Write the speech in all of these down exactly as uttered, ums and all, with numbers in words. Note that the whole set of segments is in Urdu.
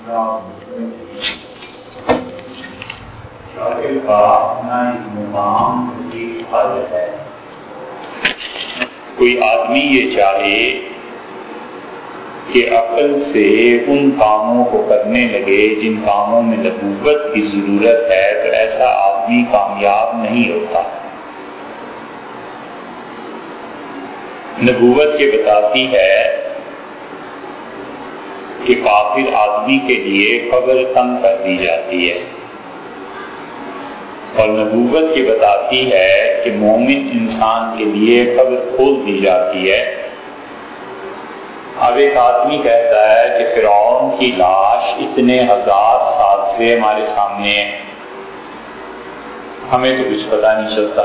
عقل کا اپنا ایک مقام کی حد ہے. کوئی آدمی یہ چاہے کہ عقل سے ان کاموں کو کرنے لگے جن کاموں میں نبوت کی ضرورت ہے تو ایسا آدمی کامیاب نہیں ہوتا. نبوت یہ بتاتی ہے کہ کافر آدمی کے لیے قبر تنگ کر دی جاتی ہے، اور نبوت یہ بتاتی ہے کہ مومن انسان کے لیے قبر کھول دی جاتی ہے. اب ایک آدمی کہتا ہے کہ فرعون کی لاش اتنے ہزار سال سے ہمارے سامنے ہے، ہمیں تو کچھ پتہ نہیں چلتا.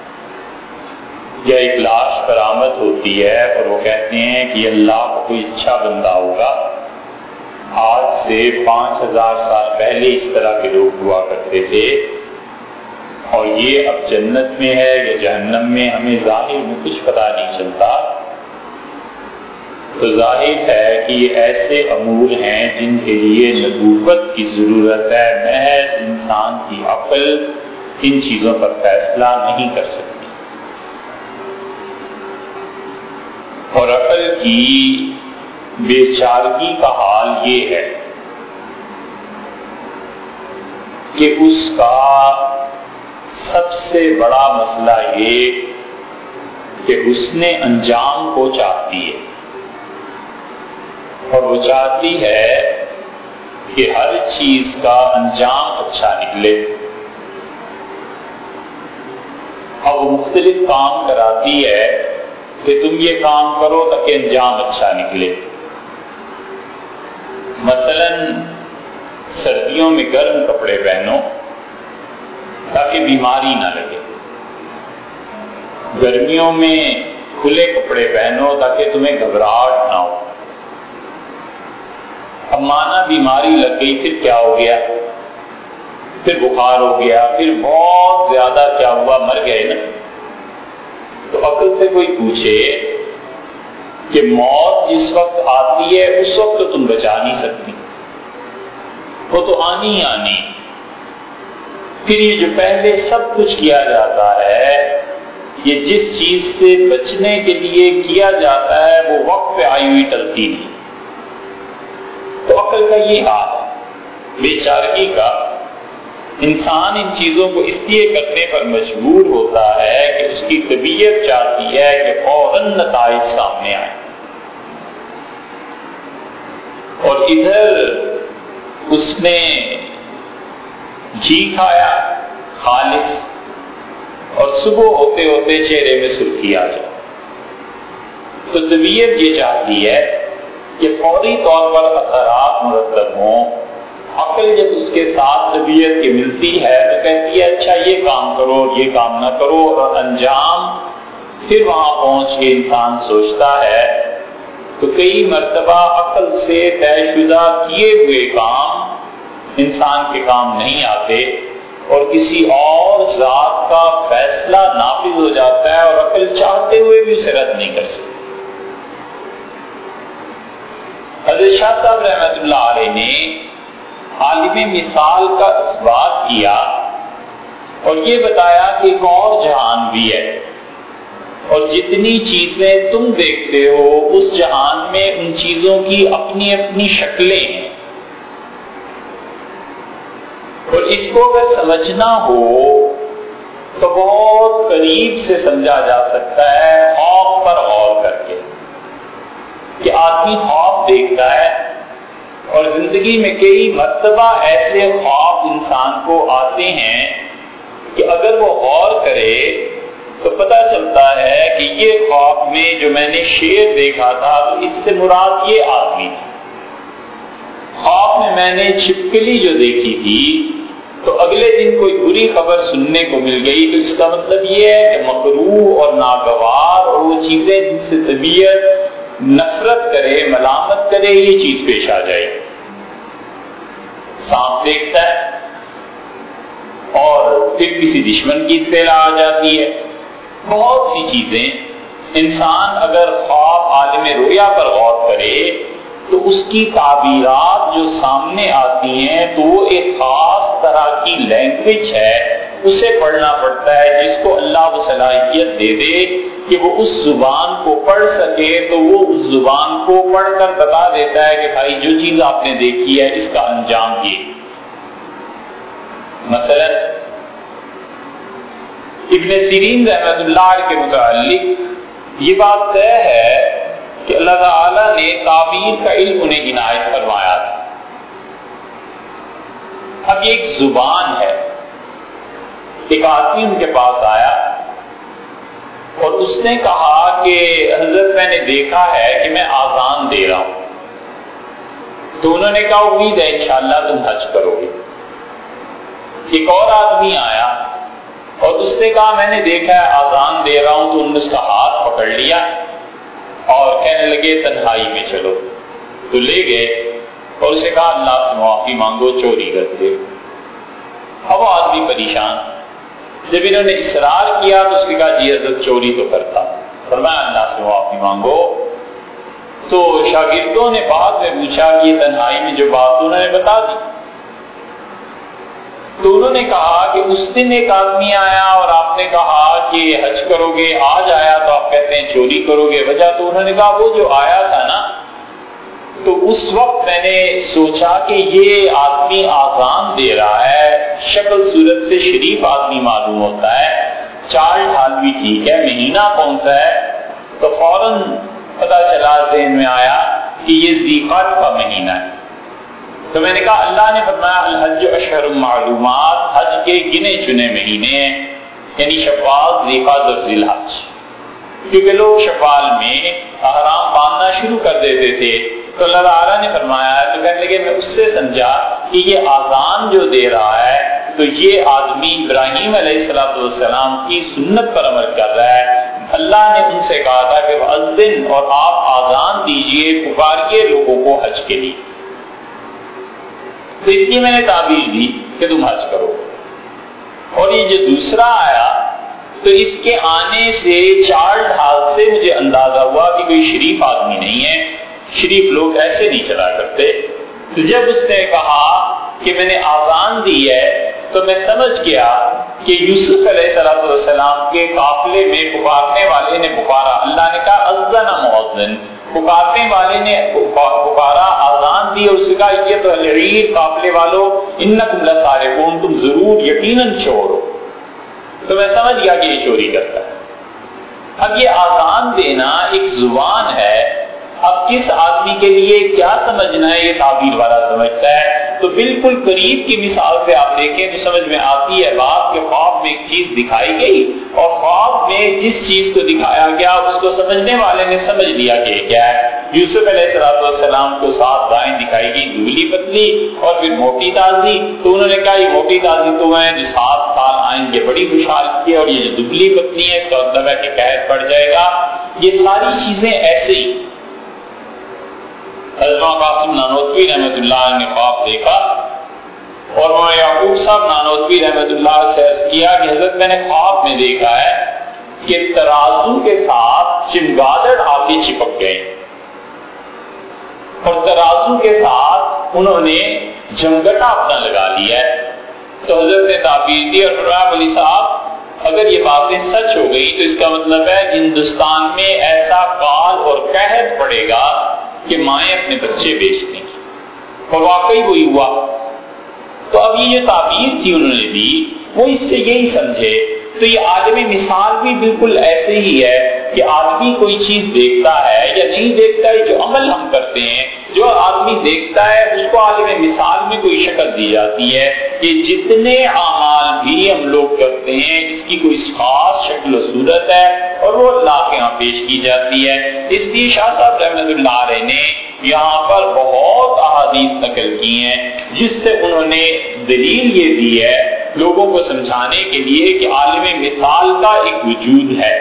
یا ایک لاش برآمد ہوتی ہے اور وہ کہتے ہیں کہ اللہ کو کوئی اچھا بندہ ہوگا، آج سے پانچ ہزار سال پہلے اس طرح کے لوگ ہوا کرتے تھے اور یہ اب جنت میں ہے یا جہنم میں، ہمیں ظاہر میں کچھ پتہ نہیں چلتا. تو ظاہر ہے کہ یہ ایسے امور ہیں جن کے لیے نبوت کی ضرورت ہے. محض انسان کی عقل ان چیزوں پر فیصلہ نہیں کر سکتی. اور عقل کی بے چارگی کا حال یہ ہے کہ اس کا سب سے بڑا مسئلہ یہ کہ حسن انجام کو چاہتی ہے، اور وہ چاہتی ہے کہ ہر چیز کا انجام اچھا نکلے. اب وہ مختلف کام کراتی ہے کہ تم یہ کام کرو تاکہ انجام اچھا نکلے. مثلا سردیوں میں گرم کپڑے پہنو تاکہ بیماری نہ لگے، گرمیوں میں کھلے کپڑے پہنو تاکہ تمہیں گھبراہٹ نہ ہو. اب مانا بیماری لگ گئی، پھر کیا ہو گیا؟ پھر بخار ہو گیا، پھر بہت زیادہ کیا ہوا؟ مر گئے نا. تو عقل سے کوئی پوچھے کہ موت جس وقت آتی ہے اس وقت تو تم بچا نہیں سکتی، وہ تو آنی ہی آنی. پھر یہ جو پہلے سب کچھ کیا جاتا ہے، یہ جس چیز سے بچنے کے لیے کیا جاتا ہے وہ وقت پہ آئی ہوئی ٹلتی نہیں. تو عقل کا یہ حال ہے بے چارگی کا. انسان ان چیزوں کو اس لیے کرنے پر مجبور ہوتا ہے کہ اس کی طبیعت چاہتی ہے کہ فوراً نتائج سامنے آئے، اور ادھر اس نے گھی کھایا خالص اور صبح ہوتے ہوتے چہرے میں سرخی آ جائے. تو طبیعت یہ چاہتی ہے کہ فوری طور پر اثرات مرتب ہوں. عقل جب اس کے ساتھ طبیعت کی ملتی ہے تو کہتی ہے اچھا یہ کام کرو، یہ کام نہ کرو، اور انجام پھر وہاں پہنچ کے انسان سوچتا ہے. تو کئی مرتبہ عقل سے طے شدہ کیے ہوئے کام انسان کے کام نہیں آتے اور کسی اور ذات کا فیصلہ نافذ ہو جاتا ہے اور عقل چاہتے ہوئے بھی اسے رد نہیں کر سکتی. حضرت شاہ صاحب رحمۃ اللہ علیہ نے عالم مثال کا اثبات کیا اور یہ بتایا کہ ایک اور جہان بھی ہے، اور جتنی چیزیں تم دیکھتے ہو اس جہان میں ان چیزوں کی اپنی اپنی شکلیں ہیں. اور اس کو اگر سمجھنا ہو تو بہت قریب سے سمجھا جا سکتا ہے خواب پر غور کر کے، کہ آدمی خواب دیکھتا ہے اور زندگی میں کئی مرتبہ ایسے خواب انسان کو آتے ہیں کہ اگر وہ غور کرے تو پتہ چلتا ہے کہ یہ خواب میں جو میں نے شیر دیکھا تھا تو اس سے مراد یہ آدمی تھا. خواب میں میں نے چھپکلی جو دیکھی تھی تو اگلے دن کوئی بری خبر سننے کو مل گئی، تو اس کا مطلب یہ ہے کہ مکروہ اور ناگوار اور وہ چیزیں جن سے طبیعت نفرت کرے، ملامت کرے، یہ چیز پیش آ جائے. سانپ دیکھتا ہے اور پھر کسی دشمن کی اطلاع آ جاتی ہے. بہت سی چیزیں انسان اگر خواب عالم رویا پر غور کرے تو اس کی تعبیرات جو سامنے آتی ہیں تو وہ ایک خاص طرح کی لینگویج ہے، اسے پڑھنا پڑتا ہے، جس کو اللہ وہ صلاحیت دے دے کہ وہ اس زبان کو پڑھ سکے تو وہ اس زبان کو پڑھ کر بتا دیتا ہے کہ بھائی جو چیز آپ نے دیکھی ہے اس کا انجام یہ۔ مثلا ابن سیرین رحمۃ اللہ کے متعلق یہ بات طے ہے کہ اللہ تعالیٰ نے تعبیر کا علم انہیں عنایت فرمایا تھا۔ اب یہ ایک زبان ہے، ایک آدمی ان کے پاس آیا اور اس نے کہا کہ حضرت میں نے دیکھا ہے کہ میں آذان دے رہا ہوں، تو انہوں نے کہا امید ہے انشاءاللہ تم حج کرو گے۔ ایک اور آدمی آیا اور اس نے کہا میں نے دیکھا ہے آذان دے رہا ہوں، تو انہوں نے اس کا ہاتھ پکڑ لیا اور کہنے لگے تنہائی میں چلو، تو لے گئے اور اسے کہا اللہ سے معافی مانگو چوری کرتے۔ اب وہ آدمی پریشان، جب انہوں نے اصرار کیا تو اس نے کہا جی حضرت چوری تو کرتا، فرمایا اللہ سے معافی مانگو۔ تو شاگردوں نے بعد میں پوچھا کہ یہ تنہائی میں جو بات انہوں نے بتا دی، تو انہوں نے کہا کہ اس دن ایک آدمی آیا اور آپ نے کہا کہ حج کرو گے، آج آیا تو آپ کہتے ہیں چوری کرو گے، وجہ؟ تو انہوں نے کہا وہ جو آیا تھا نا تو اس وقت میں نے سوچا کہ یہ آدمی آذان دے رہا ہے، شکل صورت سے شریف آدمی معلوم ہوتا ہے، چال ڈھال بھی ٹھیک ہے، مہینہ کون سا ہے؟ تو فوراً پتا چلا ذہن میں آیا کہ یہ ذی القعدہ کا مہینہ ہے۔ تو میں نے کہا اللہ نے فرمایا الحج اشہر معلومات، حج کے گنے چنے مہینے ہیں، یعنی شوال، ذی القعدہ اور ذی الحج، کیونکہ لوگ شوال میں احرام باندھنا شروع کر دیتے تھے۔ تو اللہ تعالیٰ نے فرمایا ہے، تو کہنے لگے میں اس سے سمجھا کہ یہ آذان جو دے رہا ہے تو یہ آدمی ابراہیم علیہ الصلوۃ والسلام کی سنت پر عمل کر رہا ہے۔ اللہ نے ان سے کہا تھا کہ وَأَذِّن، اور آپ آذان دیجئے، پکاریے لوگوں کو حج کے لیے۔ تو اس کی میں نے تعبیر دی کہ تم حج کرو۔ اور یہ جو دوسرا آیا تو اس کے آنے سے چال ڈھال سے مجھے اندازہ ہوا کہ کوئی شریف آدمی نہیں ہے، شریف لوگ ایسے نہیں چلا کرتے۔ تو جب اس نے کہا کہ میں نے آذان دی ہے تو میں سمجھ گیا کہ یوسف علیہ السلام کے قافلے میں پکارنے والے نے پکارا، اللہ نے کہا اذن مؤذن، پکارنے والے نے پکارا، آذان دی، اور اس کا یہ تو العیر قافلے والو انکم لسارقون، تم ضرور یقیناً چور ہو۔ تو میں سمجھ گیا کہ یہ چوری کرتا ہے۔ اب یہ آذان دینا ایک زبان ہے، اب کس آدمی کے لیے کیا سمجھنا ہے یہ تعبیر والا سمجھتا ہے۔ تو بالکل قریب کی مثال سے آپ دیکھیں تو سمجھ میں آتی ہے بات کہ خواب میں ایک چیز دکھائی گئی اور خواب میں جس چیز کو دکھایا گیا اس کو سمجھنے والے نے سمجھ لیا کہ کیا ہے۔ یوسف علیہ السلام کو سات گائیں دکھائی گئی، دبلی پتلی اور پھر موٹی تازی، تو انہوں نے کہا یہ موٹی تازی تو ہیں جو سات سال آئیں گے بڑی خوشحال کی، اور یہ جو دبلی پتلی ہے اس کا مطلب ہے کہ قحط پڑ جائے گا۔ یہ ساری چیزیں ایسے ہی حضرت قاسم نانوتوی رحمۃ اللہ نے خواب دیکھا اور مولانا یعقوب صاحب نانوتوی رحمۃ اللہ سے عرض کیا کہ حضرت میں نے خواب میں دیکھا ہے کہ ترازو کے ساتھ چمگادڑ آ کے چپک گئے اور ترازو کے ساتھ انہوں نے جمگٹا اپنا لگا لیا ہے۔ تو حضرت نے تعبیر دی اور فرمایا مولوی صاحب اگر یہ باتیں سچ ہو گئی تو اس کا مطلب ہے ہندوستان میں ایسا کال اور قحط پڑے گا کہ مائیں اپنے بچے بیچ دیں گی، اور واقعی وہی ہوا۔ تو اب یہ جو تعبیر تھی انہوں نے دی وہ اس سے یہی سمجھے۔ تو یہ عالم مثال بھی بالکل ایسے ہی ہے کہ آدمی کوئی چیز دیکھتا ہے یا نہیں دیکھتا ہے، جو عمل ہم کرتے ہیں جو آدمی دیکھتا ہے اس کو عالم مثال میں کوئی شکل دی جاتی ہے کہ جتنے اعمال بھی ہم لوگ کرتے ہیں اس کی کوئی خاص شکل و صورت ہے اور وہ اللہ کے ہاں پیش کی جاتی ہے۔ اس لیے شاہ صاحب رحمۃ اللہ علیہ نے یہاں پر بہت احادیث نقل کی ہیں جس سے انہوں نے دلیل یہ دی ہے لوگوں کو سمجھانے کے لیے کہ عالم مثال کا ایک وجود ہے۔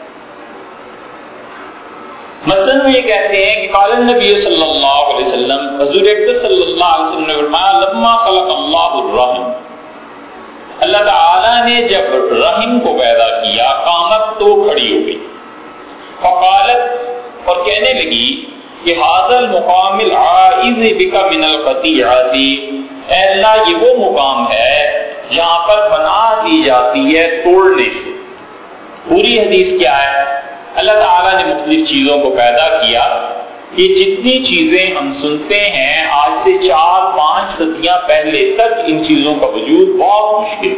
مثلاً وہ یہ کہتے ہیں کہ قال النبی صلی اللہ علیہ وسلم، حضور اقدس صلی اللہ علیہ وسلم نے فرمایا لما خلق اللہ الرحم، اللہ تعالیٰ نے جب رحم کو پیدا کیا قامت تو کھڑی ہو گئی، فقالت، اور کہنے لگی کہ ھذا المقام العائذ بک من القطیعۃ، اے اللہ یہ وہ مقام ہے جہاں پر پناہ دی جاتی ہے توڑنے سے۔ پوری حدیث کیا ہے؟ اللہ تعالیٰ نے مختلف چیزوں کو پیدا کیا کہ جتنی چیزیں ہم سنتے ہیں آج سے چار پانچ صدیاں پہلے تک ان چیزوں کا وجود بہت مشکل۔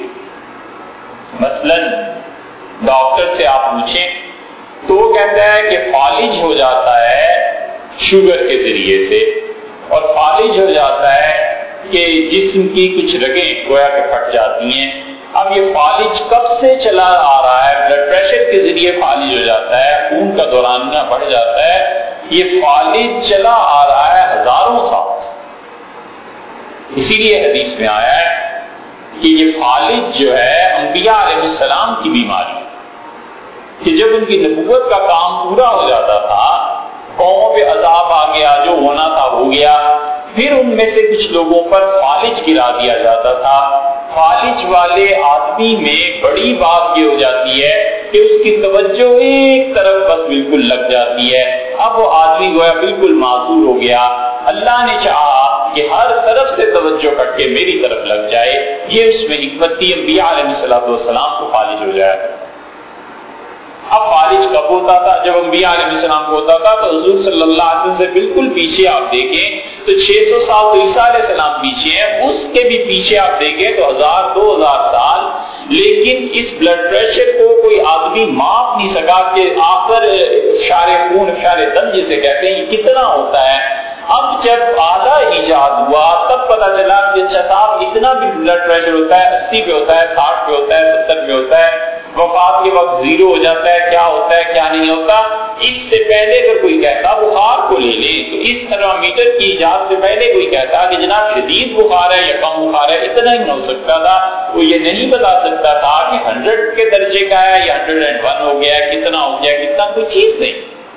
مثلا ڈاکٹر سے آپ پوچھیں تو وہ کہتا ہے کہ فالج ہو جاتا ہے شوگر کے ذریعے سے، اور فالج ہو جاتا ہے کہ جسم کی کچھ رگیں گویا کہ پھٹ جاتی ہیں۔ اب یہ فالج کب سے چلا آ رہا ہے؟ بلڈ پریشر کے ذریعے فالج ہو جاتا ہے، خون کا دورانیہ بڑھ جاتا ہے۔ یہ فالج چلا آ رہا ہے ہزاروں سال سے۔ اسی لیے حدیث میں آیا ہے کہ یہ فالج جو ہے انبیاء علیہ السلام کی بیماری ہے، کہ جب ان کی نبوت کا کام پورا ہو جاتا تھا، قوموں پہ عذاب آ گیا، جو ہونا تھا ہو گیا، پھر ان میں سے کچھ لوگوں پر فالج گرا دیا جاتا تھا۔ فالج والے آدمی میں بڑی بات یہ ہو جاتی ہے کہ اس کی توجہ ایک طرف بس بالکل لگ جاتی ہے، اب وہ آدمی گویا بالکل معذور ہو گیا۔ اللہ نے چاہا کہ ہر طرف سے توجہ کٹ کے میری طرف لگ جائے، یہ اس میں حکمت تھی، انبیاء علیہ السلام کو فالج ہو جائے۔ اب فالج کب ہوتا تھا؟ جب انبیاء علیہ السلام کو ہوتا تھا تو حضور صلی اللہ علیہ وسلم سے بالکل پیچھے آپ دیکھیں تو چھ سو سال تو عیسیٰ علیہ السلام پیچھے ہیں، اس کے بھی پیچھے آپ دیکھیں تو ہزار دو ہزار سال، لیکن اس بلڈ پریشر کو کوئی آدمی ماپ نہیں سکا کہ آخر فشار خون فشار دم جسے کہتے ہیں یہ کتنا ہوتا ہے۔ اب جب اعلیٰ ایجاد ہوا تب پتا چلا کہ اچھا صاحب اتنا بھی بلڈ پریشر ہوتا ہے، اسی پہ ہوتا ہے، ساٹھ پہ ہوتا ہے، ستر پہ ہوتا ہے، وفات کے وقت زیرو ہو جاتا ہے، کیا ہوتا ہے کیا نہیں ہوتا۔ اس سے پہلے اگر کوئی کہتا بخار کو لے لیں تو اس تھرمامیٹر کی ایجاد سے پہلے کوئی کہتا کہ جناب شدید بخار ہے یا کم بخار ہے، اتنا ہی نہ ہو سکتا تھا، وہ یہ نہیں بتا سکتا تھا کہ ہنڈریڈ کے درجے کا ہے یا ہنڈریڈ اینڈ ون ہو گیا ہے، کتنا ہو گیا کتنا، کوئی چیز نہیں۔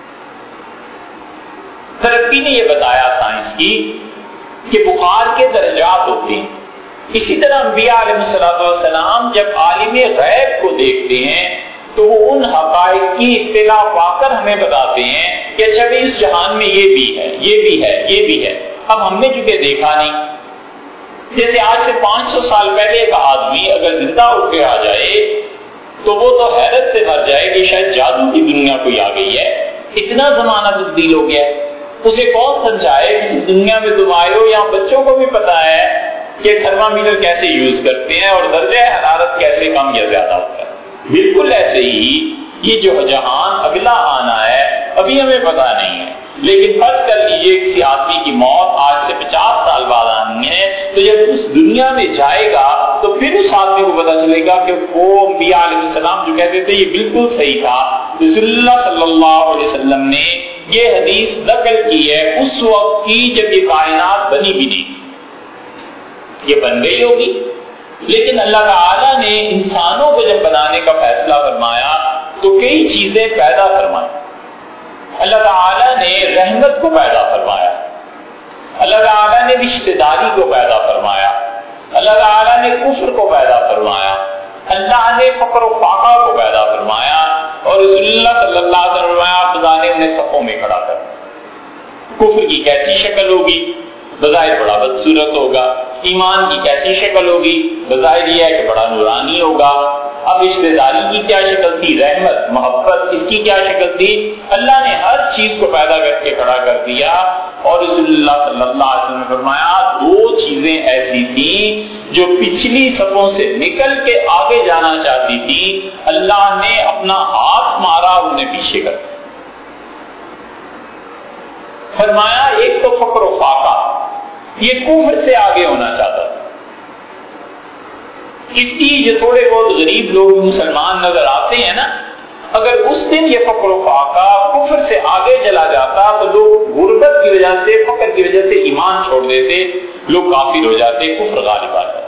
ترقی نے یہ بتایا سائنس کی کہ بخار کے درجات ہوتے ہیں۔ اسی طرح انبیاء علیہ السلام جب عالم غیب کو دیکھتے ہیں تو وہ ان حقائق کی اطلاع پا کر ہمیں بتاتے ہیں کہ اچھا بھی اس جہان میں یہ بھی ہے، یہ بھی ہے، یہ بھی ہے۔ اب ہم نے چونکہ دیکھا نہیں، جیسے آج سے پانچ سو سال پہلے ایک آدمی اگر زندہ اٹھ کے آ جائے تو وہ تو حیرت سے مر جائے کہ شاید جادو کی دنیا کوئی آ گئی ہے، اتنا زمانہ تبدیل ہو گیا ہے۔ اسے کون سمجھائے کہ اس دنیا میں تم آئے ہو، یہاں بچوں کو بھی پتا ہے کہ تھرمامیٹر کیسے یوز کرتے ہیں اور درجہ حرارت کیسے کم یا زیادہ ہوتا ہے۔ بالکل ایسے ہی یہ جو جہان اگلا آنا ہے ابھی ہمیں پتا نہیں ہے، لیکن فرض کر لیجیے کسی آدمی کی موت آج سے پچاس سال بعد آنی ہے، تو جب اس دنیا میں جائے گا تو پھر اس آدمی کو پتا چلے گا کہ وہ انبیاء علیہ السلام جو کہتے تھے یہ بالکل صحیح تھا۔ رسول اللہ صلی اللہ علیہ وسلم نے یہ حدیث نقل کی ہے اس وقت کی جب یہ کائنات بنی بھی نہیں، یہ بن گئی ہوگی، لیکن اللہ تعالیٰ نے انسانوں کو جب بنانے کا فیصلہ فرمایا تو کئی چیزیں پیدا فرمائی۔ اللہ تعالیٰ نے رحمت کو پیدا فرمایا، اللہ تعالیٰ نے رشتہ داری کو پیدا فرمایا، اللہ تعالیٰ نے کفر کو پیدا فرمایا، اللہ نے فقر و فاقہ کو پیدا فرمایا، اور رسول اللہ صلی اللہ علیہ وسلم فرمایا خدا نے انہیں صفوں میں کھڑا کر۔ کفر کی کیسی شکل ہوگی؟ بظاہر بڑا بدصورت ہوگا۔ ایمان کی کیسی شکل ہوگی؟ بظاہر یہ ہے کہ بڑا نورانی ہوگا۔ اب رشتہ داری کی کیا شکل تھی؟ رحمت، محبت، اس کی کیا شکل تھی؟ اللہ نے ہر چیز کو پیدا کر کے کھڑا کر دیا، اور رسول اللہ صلی اللہ علیہ وسلم نے فرمایا دو چیزیں ایسی تھیں جو پچھلی صفوں سے نکل کے آگے جانا چاہتی تھی، اللہ نے اپنا ہاتھ مارا اور انہیں پیچھے کر دیا۔ فرمایا ایک تو فقر و فاقہ، یہ کفر سے آگے ہونا چاہتا تھا۔ اس کی جو تھوڑے بہت غریب لوگ مسلمان نظر آتے ہیں نا، اگر اس دن یہ فقر و فاقہ کفر سے آگے چلا جاتا تو لوگ غربت کی وجہ سے، فقر کی وجہ سے ایمان چھوڑ دیتے، لوگ کافر ہو جاتے، کفر غالب آ جاتا۔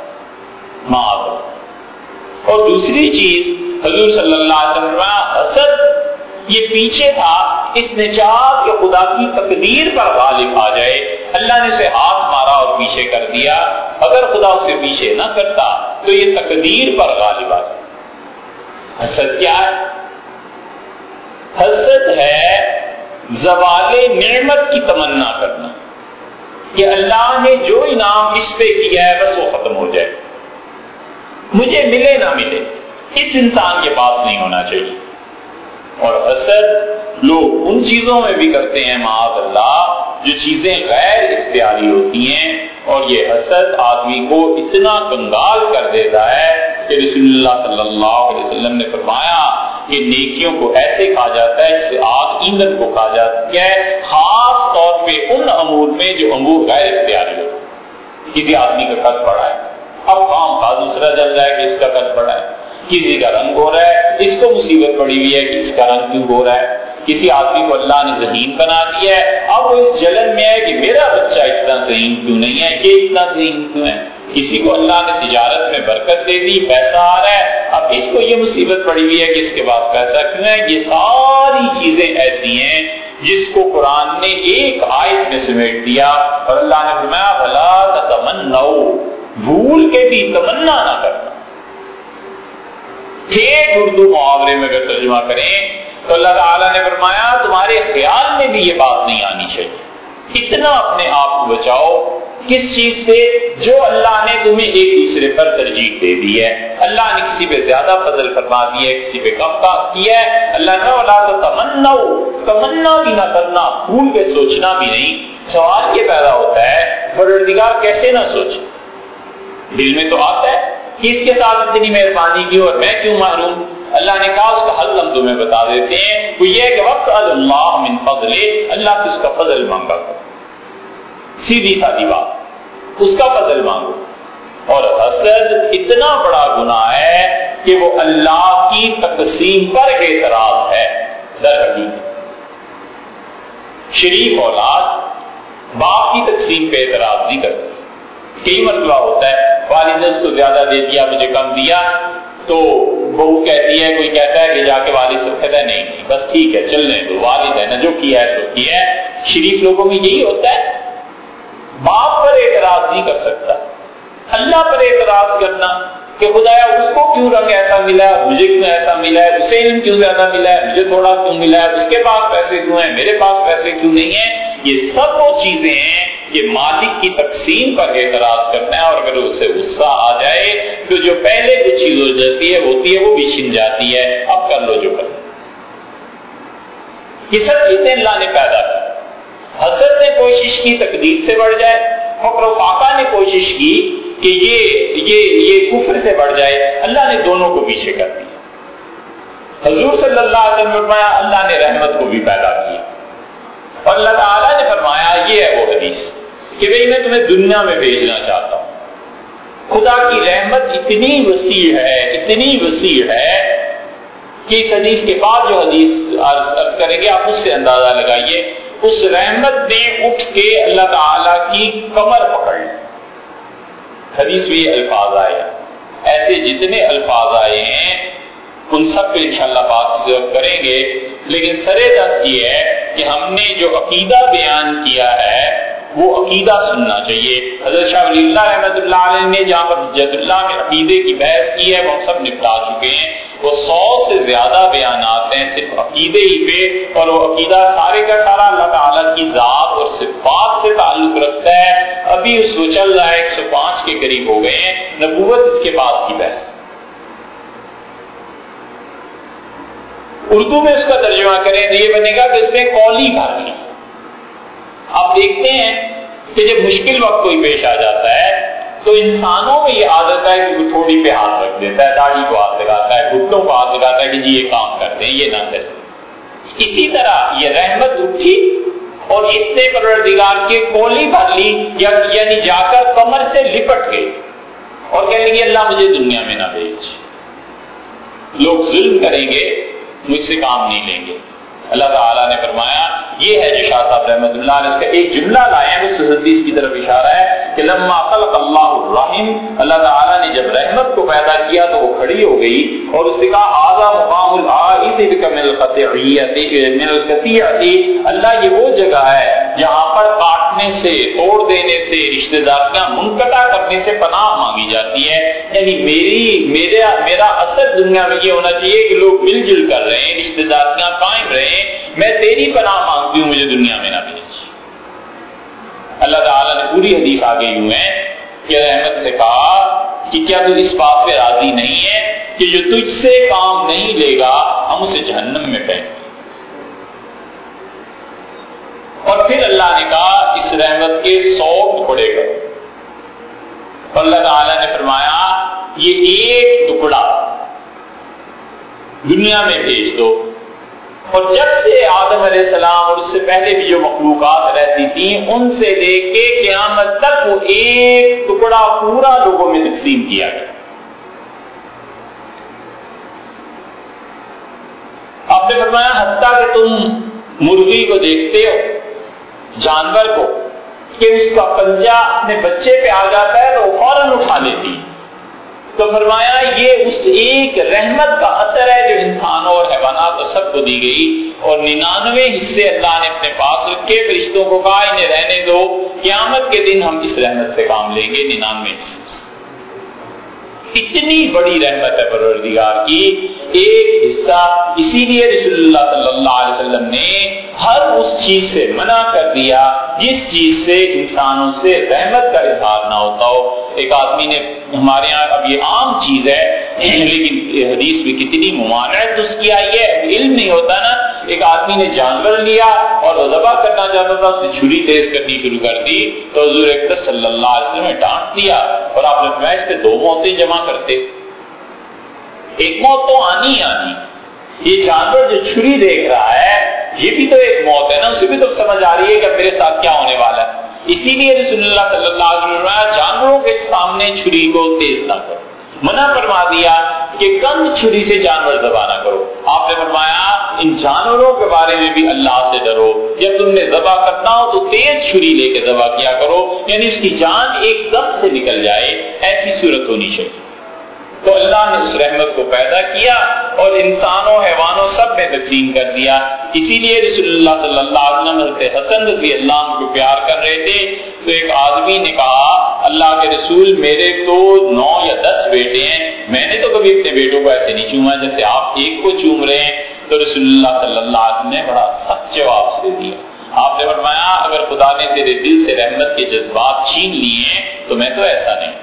معاذ۔ اور دوسری چیز حضور صلی اللہ علیہ وسلم حسد یہ پیچھے تھا، اس نے چاہا کہ خدا کی تقدیر پر غالب آ جائے، اللہ نے اسے ہاتھ مارا اور پیچھے کر دیا۔ اگر خدا اسے پیچھے نہ کرتا تو یہ تقدیر پر غالب آ جائے۔ حسد کیا ہے؟ حسد ہے زوال نعمت کی تمنا کرنا کہ اللہ نے جو انعام اس پہ کیا ہے بس وہ ختم ہو جائے، مجھے ملے نہ ملے، اس انسان کے پاس نہیں ہونا چاہیے۔ اور حسد لوگ ان چیزوں میں بھی کرتے ہیں معاذ اللہ جو چیزیں غیر اختیاری ہوتی ہیں، اور یہ حسد آدمی کو اتنا کنگال کر دیتا ہے کہ رسول اللہ صلی اللہ علیہ وسلم نے فرمایا کہ نیکیوں کو ایسے کھا جاتا ہے جسے آگ ایندھن کو کھا جاتی ہے، خاص طور پہ ان امور میں جو امور غیر اختیاری ہو۔ کسی آدمی کا قد پڑا ہے، اب خام خواہ دوسرا چل رہا ہے کہ اس کا قد پڑا ہے، کسی کا رنگ ہو رہا ہے، اس کو مصیبت پڑی ہوئی ہے کہ اس کا رنگ کیوں ہو رہا ہے، کسی آدمی کو اللہ نے ذہین بنا دیا ہے، اب وہ اس جلن میں ہے کہ میرا بچہ اتنا ذہین کیوں نہیں ہے، یہ اتنا ذہین کیوں ہے، کسی کو اللہ نے تجارت میں برکت دے دی، پیسہ آ رہا ہے، اب اس کو یہ مصیبت پڑی ہوئی ہے کہ اس کے پاس پیسہ کیوں ہے۔ یہ ساری چیزیں ایسی ہیں جس کو قرآن نے ایک آیت میں سمیٹ دیا، اور اللہ نے فرمایا بھلا تتمنوا، بھول کے بھی تمنا نہ کرنا۔ ٹھیک اردو محاورے میں اگر ترجمہ کریں تو اللہ تعالیٰ نے فرمایا تمہارے خیال میں بھی یہ بات نہیں آنی چاہیے، اتنا اپنے آپ کو بچاؤ کس چیز سے؟ جو اللہ نے تمہیں ایک دوسرے پر ترجیح دے دی ہے، اللہ نے کسی پہ زیادہ فضل فرما دیا ہے، کسی پہ کم کیا ہے، اللہ نے ولا تمنوا، تمنا بھی نہ کرنا، بھول کے سوچنا بھی نہیں۔ سوال یہ پیدا ہوتا ہے پروردگار کیسے نہ سوچے؟ دل میں تو آتا ہے کہ اس کے ساتھ اتنی مہربانی کی اور میں کیوں محروم؟ اللہ نے کہا اس کا حل ہم تمہیں بتا دیتے ہیں، وہ یہ ہے کہ وَاسْأَلُ اللَّهَ مِن فَضْلِهِ، اللہ سے اس کا فضل مانگا کرو، سیدھی سادی بات، اس کا فضل مانگو۔ اور حسد اتنا بڑا گناہ ہے کہ وہ اللہ کی تقسیم پر اعتراض ہے۔ در حقیقت شریف اولاد باپ کی تقسیم پہ اعتراض نہیں کرتی۔ کئی مرتبہ ہوتا ہے والد نے اس کو زیادہ دے دیا مجھے کم دیا، تو بہو کہتی ہے، کوئی کہتا ہے کہ جا کے والد سے کہتا ہے نہیں نہیں بس ٹھیک ہے چلنے دو، والد ہے نا جو کیا ہے سو کیا ہے۔ شریف لوگوں میں یہی ہوتا ہے، باپ پر اعتراض نہیں کر سکتا، اللہ پر اعتراض کرنا کہ خدایا اس کو کیوں رنگ ایسا ملا ہے، مجھے کیوں ایسا ملا ہے، اسے علم کیوں زیادہ ملا ہے، مجھے تھوڑا کیوں ملا ہے، اس کے پاس پیسے کیوں ہیں، میرے پاس پیسے کیوں نہیں ہیں۔ یہ سب وہ چیزیں ہیں کہ مالک کی تقسیم پر اعتراض کرنا ہے، اور اگر اس سے غصہ آ جائے تو جو پہلے کچھ چیز ہو جاتی ہے ہوتی ہے وہ بھی چھن جاتی ہے، اب کر لو جو کر لو۔ یہ سب چیزیں اللہ نے پیدا کی۔ حسد نے کوشش کی تقدیر سے بڑھ جائے، فقر و فاقہ نے کوشش کی کہ یہ یہ یہ کفر سے بڑھ جائے، اللہ نے دونوں کو پیچھے کر دیا۔ حضور صلی اللہ علیہ وسلم نے فرمایا اللہ نے رحمت کو بھی پیدا کیا، اور اللہ تعالیٰ نے فرمایا یہ ہے وہ حدیث کہ بھئی میں تمہیں دنیا میں بھیجنا چاہتا ہوں۔ خدا کی رحمت اتنی وسیع ہے، اتنی وسیع ہے کہ اس حدیث کے بعد جو حدیث عرض کریں گے آپ اس سے اندازہ لگائیے، اس رحمت نے اٹھ کے اللہ تعالیٰ کی کمر پکڑ لی۔ حدیث میں یہ الفاظ آئے، ایسے جتنے الفاظ آئے ہیں ان سب پہ انشاءاللہ بات کریں گے، لیکن سرے دست یہ ہے کہ ہم نے جو عقیدہ بیان کیا ہے وہ عقیدہ سننا چاہیے۔ حضرت شاہ ولی اللہ رحمۃ اللہ علیہ نے جہاں پر حجت اللہ میں عقیدے کی بحث کی ہے وہ ہم سب نپٹا چکے ہیں، وہ سو سے زیادہ بیانات ہیں صرف عقیدے ہی پہ، اور وہ عقیدہ سارے کا سارا اللہ تعالیٰ کی ذات اور صفات سے تعلق رکھتا ہے۔ ابھی اس وہ چل رہا ہے ایک سو پانچ کے قریب ہو گئے ہیں، نبوت اس کے بعد کی بحث۔ اردو میں اس کا ترجمہ کریں تو یہ بنے گا کہ اس نے قولی بھر لی۔ آپ دیکھتے ہیں کہ جب مشکل وقت کوئی پیش آ جاتا ہے تو انسانوں میں یہ عادت ہے کہ وہ تھوڑی پہ ہاتھ رکھ دیتا ہے، داڑھی کو ہاتھ لگاتا ہے، گھٹنوں کو ہاتھ لگاتا ہے کہ جی یہ کام کرتے ہیں، یہ نہ کریں۔ اسی طرح یہ رحمت اٹھی اور اس نے پروردگار کے قولی بھر لی، یعنی جا کر کمر سے لپٹ گئی اور کہنے لگی اللہ مجھے دنیا میں نہ بھیج، لوگ ظلم کریں گے مجھ سے کام نہیں لیں گے۔ اللہ تعالیٰ نے فرمایا یہ ہے جو شاہ صاحب رحمۃ اللہ نے اس کا ایک جملہ لائے ہیں، اس حدیث کی طرف اشارہ ہے کہ لما خلق اللہ الرحم، اللہ تعالیٰ نے جب رحمت کو پیدا کیا تو وہ کھڑی ہو گئی اور اس سے کہا ھذا مقام العائد بک من القطعیۃ من القطیعۃ، اللہ یہ وہ جگہ ہے جہاں پر کاٹنے سے، توڑ دینے سے، رشتہ داریاں منقطع کرنے سے پناہ مانگی جاتی ہے۔ یعنی میری میرا میرا اثر دنیا میں یہ ہونا چاہیے کہ لوگ مل جل کر رہے ہیں، رشتہ داریاں قائم رہیں، میں تیری پناہ مانگتی ہوں، مجھے دنیا میں نہ بھیج۔ اللہ تعالیٰ نے پوری حدیث آگے یوں ہے کہ رحمت سے کہا کہ کیا تو اس بات پہ راضی نہیں ہے کہ جو تجھ سے کام نہیں لے گا ہم اسے جہنم میں پھینک دیں۔ اور پھر اللہ نے کہا اس رحمت کے سو ٹکڑے کرو، اور اللہ تعالیٰ نے فرمایا یہ ایک ٹکڑا دنیا میں بھیج دو، اور جب سے آدم علیہ السلام اور اس سے پہلے بھی جو مخلوقات رہتی تھیں ان سے لے کے قیامت تک وہ ایک ٹکڑا پورا لوگوں میں تقسیم کیا گیا۔ آپ نے فرمایا حتیٰ کہ تم مرغی کو دیکھتے ہو، جانور کو، کہ اس کا پنجہ اپنے بچے پہ آ جاتا ہے تو وہ فوراً اٹھا لیتی، تو فرمایا یہ اس ایک رحمت کا اثر ہے جو انسانوں اور حیوانات اور سب کو دی گئی، اور ننانوے حصے اللہ نے اپنے پاس رکھے، فرشتوں کو کہا انہیں رہنے دو، قیامت کے دن ہم اس رحمت سے کام لیں گے۔ ننانوے حصے، اتنی بڑی رحمت ہے پروردگار کی، ایک حصہ۔ اسی لیے رسول اللہ صلی اللہ علیہ وسلم نے ہر اس چیز سے منع کر دیا جس چیز سے انسانوں سے رحمت کا اظہار نہ ہوتا ہو۔ ایک آدمی نے، ہمارے ہاں اب یہ عام چیز ہے لیکن حدیث میں کتنی ممانعت اس کی آئی ہے، علم نہیں ہوتا نا۔ ایک آدمی نے جانور لیا اور وہ ذبح کرنا چاہتا تھا، اسے چھری تیز کرنی شروع کر دی تو حضور اکرم صلی اللہ علیہ وسلم نے ڈانٹ دیا، اور آپ نے فرمایا اس پہ دو موتیں جمع کرتے، ایک موت تو آنی ہی آنی۔ یہ جانور جو چھری دیکھ رہا ہے یہ بھی تو ایک موت ہے نا، اسے بھی تو سمجھ آ رہی ہے کہ میرے ساتھ کیا ہونے والا ہے۔ اسی لیے رسول اللہ صلی اللہ علیہ وسلم نے جانوروں کے سامنے چھری کو تیز نہ کرو، منع فرما دیا کہ کم چھری سے جانور ذبح نہ کرو۔ آپ نے فرمایا ان جانوروں کے بارے میں بھی اللہ سے ڈرو، جب تم نے ذبح کرنا ہو تو تیز چھری لے کے ذبح کیا کرو، یعنی اس کی جان ایک دم سے نکل جائے، ایسی صورت ہونی چاہیے۔ تو اللہ نے اس رحمت کو پیدا کیا اور انسانوں حیوانوں سب میں تقسیم کر دیا۔ اسی لیے رسول اللہ صلی اللہ علیہ وسلم حضرت حسن رضی اللہ عنہ کو پیار کر رہے تھے، تو ایک آدمی نے کہا اللہ کے رسول میرے تو نو یا دس بیٹے ہیں، میں نے تو کبھی اپنے بیٹوں کو ایسے نہیں چوما جیسے آپ ایک کو چوم رہے ہیں۔ تو رسول اللہ صلی اللہ علیہ وسلم نے بڑا سخت جواب سے دیا، آپ نے فرمایا اگر خدا نے تیرے دل سے رحمت کے جذبات چھین لیے ہیں تو میں تو ایسا نہیں۔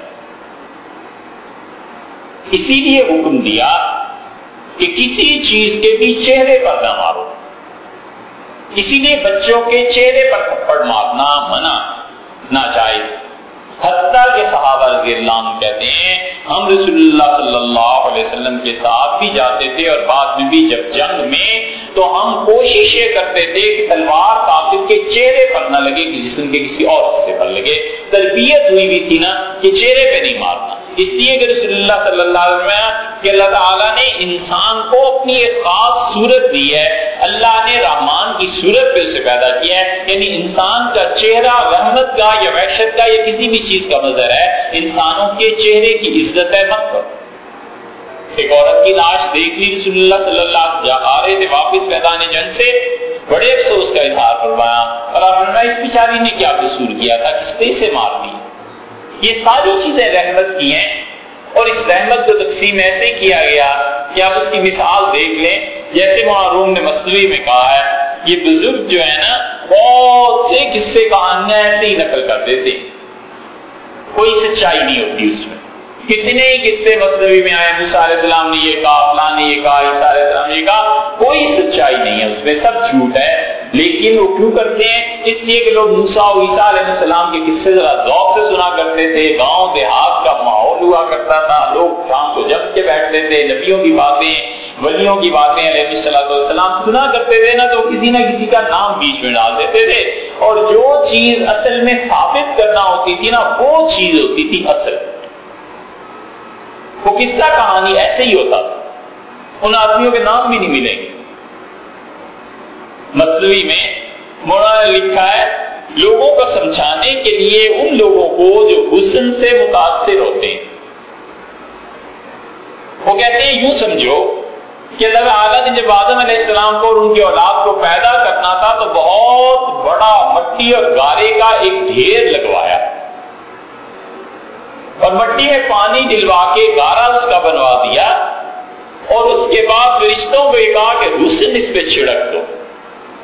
اسی لیے حکم دیا کہ کسی چیز کے بھی چہرے پر نہ مارو، اسی لیے بچوں کے چہرے پر تھپڑ مارنا منع، ناجائز۔ حتیٰ کہ صحابہ رضی اللہ عنہ کہتے ہیں ہم رسول اللہ صلی اللہ علیہ وسلم کے ساتھ بھی جاتے تھے اور بعد میں بھی جب جنگ میں تو ہم کوشش یہ کرتے تھے کہ تلوار کافر کے چہرے پر نہ لگے کہ جسم کے کسی اور حصے پر لگے۔ تربیت ہوئی بھی تھی نا کہ چہرے پہ نہیں مارنا، اس لیے کہ رسول اللہ صلی اللہ علیہ وسلم کہ اللہ تعالیٰ نے انسان کو اپنی ایک خاص صورت دی ہے، اللہ نے رحمان کی صورت پہ اسے پیدا کیا ہے، یعنی انسان کا چہرہ رحمت کا یا وحشت کا یا کسی بھی چیز کا مظہر ہے، انسانوں کے چہرے کی عزت ہے مت کرو۔ ایک عورت کی لاش دیکھ لی رسول اللہ صلی اللہ علیہ وسلم، آ رہے تھے واپس میدان جنگ سے، بڑے افسوس کا اظہار فرمایا اور آپ نے اس بیچاری نے کیا قصور کیا تھا، کس طرح سے مار دی۔ یہ ساری چیزیں رحمت کی ہیں، اور اس رحمت کو تقسیم ایسے کیا گیا کہ آپ اس کی مثال دیکھ لیں، جیسے وہاں روم نے مثنوی میں کہا ہے یہ بزرگ جو ہے نا بہت سے قصے کہانیاں ایسے ہی نقل کر دیتے، کوئی سچائی نہیں ہوتی اس میں۔ کتنے ہی قصے مثنوی میں آئے، موسیٰ علیہ السلام نے یہ کہا، فلاں نے یہ کہا، عیسیٰ علیہ السلام نے یہ کہا، کوئی سچائی نہیں ہے اس میں، سب جھوٹ ہے۔ لیکن وہ کیوں کرتے ہیں؟ اس لیے کہ لوگ موسیٰ اور عیسیٰ علیہ السلام کے قصے ذرا ذوق سے سنا کرتے تھے، گاؤں دیہات کا ماحول ہوا کرتا تھا، لوگ شام کو جم کے بیٹھتے تھے، نبیوں کی باتیں ولیوں کی باتیں علیہ السلام سنا کرتے تھے نا، تو کسی نہ کسی کا نام بیچ میں ڈال دیتے تھے، اور جو چیز اصل میں ثابت کرنا ہوتی تھی نا وہ چیز ہوتی تھی اصل۔ وہ قصہ کہانی ایسے ہی ہوتا تھا، ان آدمیوں کے نام بھی نہیں ملیں گے۔ مثنوی میں مولانا نے لکھا ہے لوگوں کو سمجھانے کے لیے ان لوگوں کو جو حسن سے متاثر ہوتے ہیں، وہ کہتے ہیں یوں سمجھو کہ اللہ تعالیٰ نے جب آدم علیہ السلام کو اور ان کی اولاد کو پیدا کرنا تھا تو بہت بڑا مٹی اور گارے کا ایک ڈھیر لگوایا، اور مٹی میں پانی ڈلوا کے گارا اس کا بنوا دیا، اور اس کے بعد فرشتوں کو یہ کہا کہ حسن اس پہ چھڑک دو،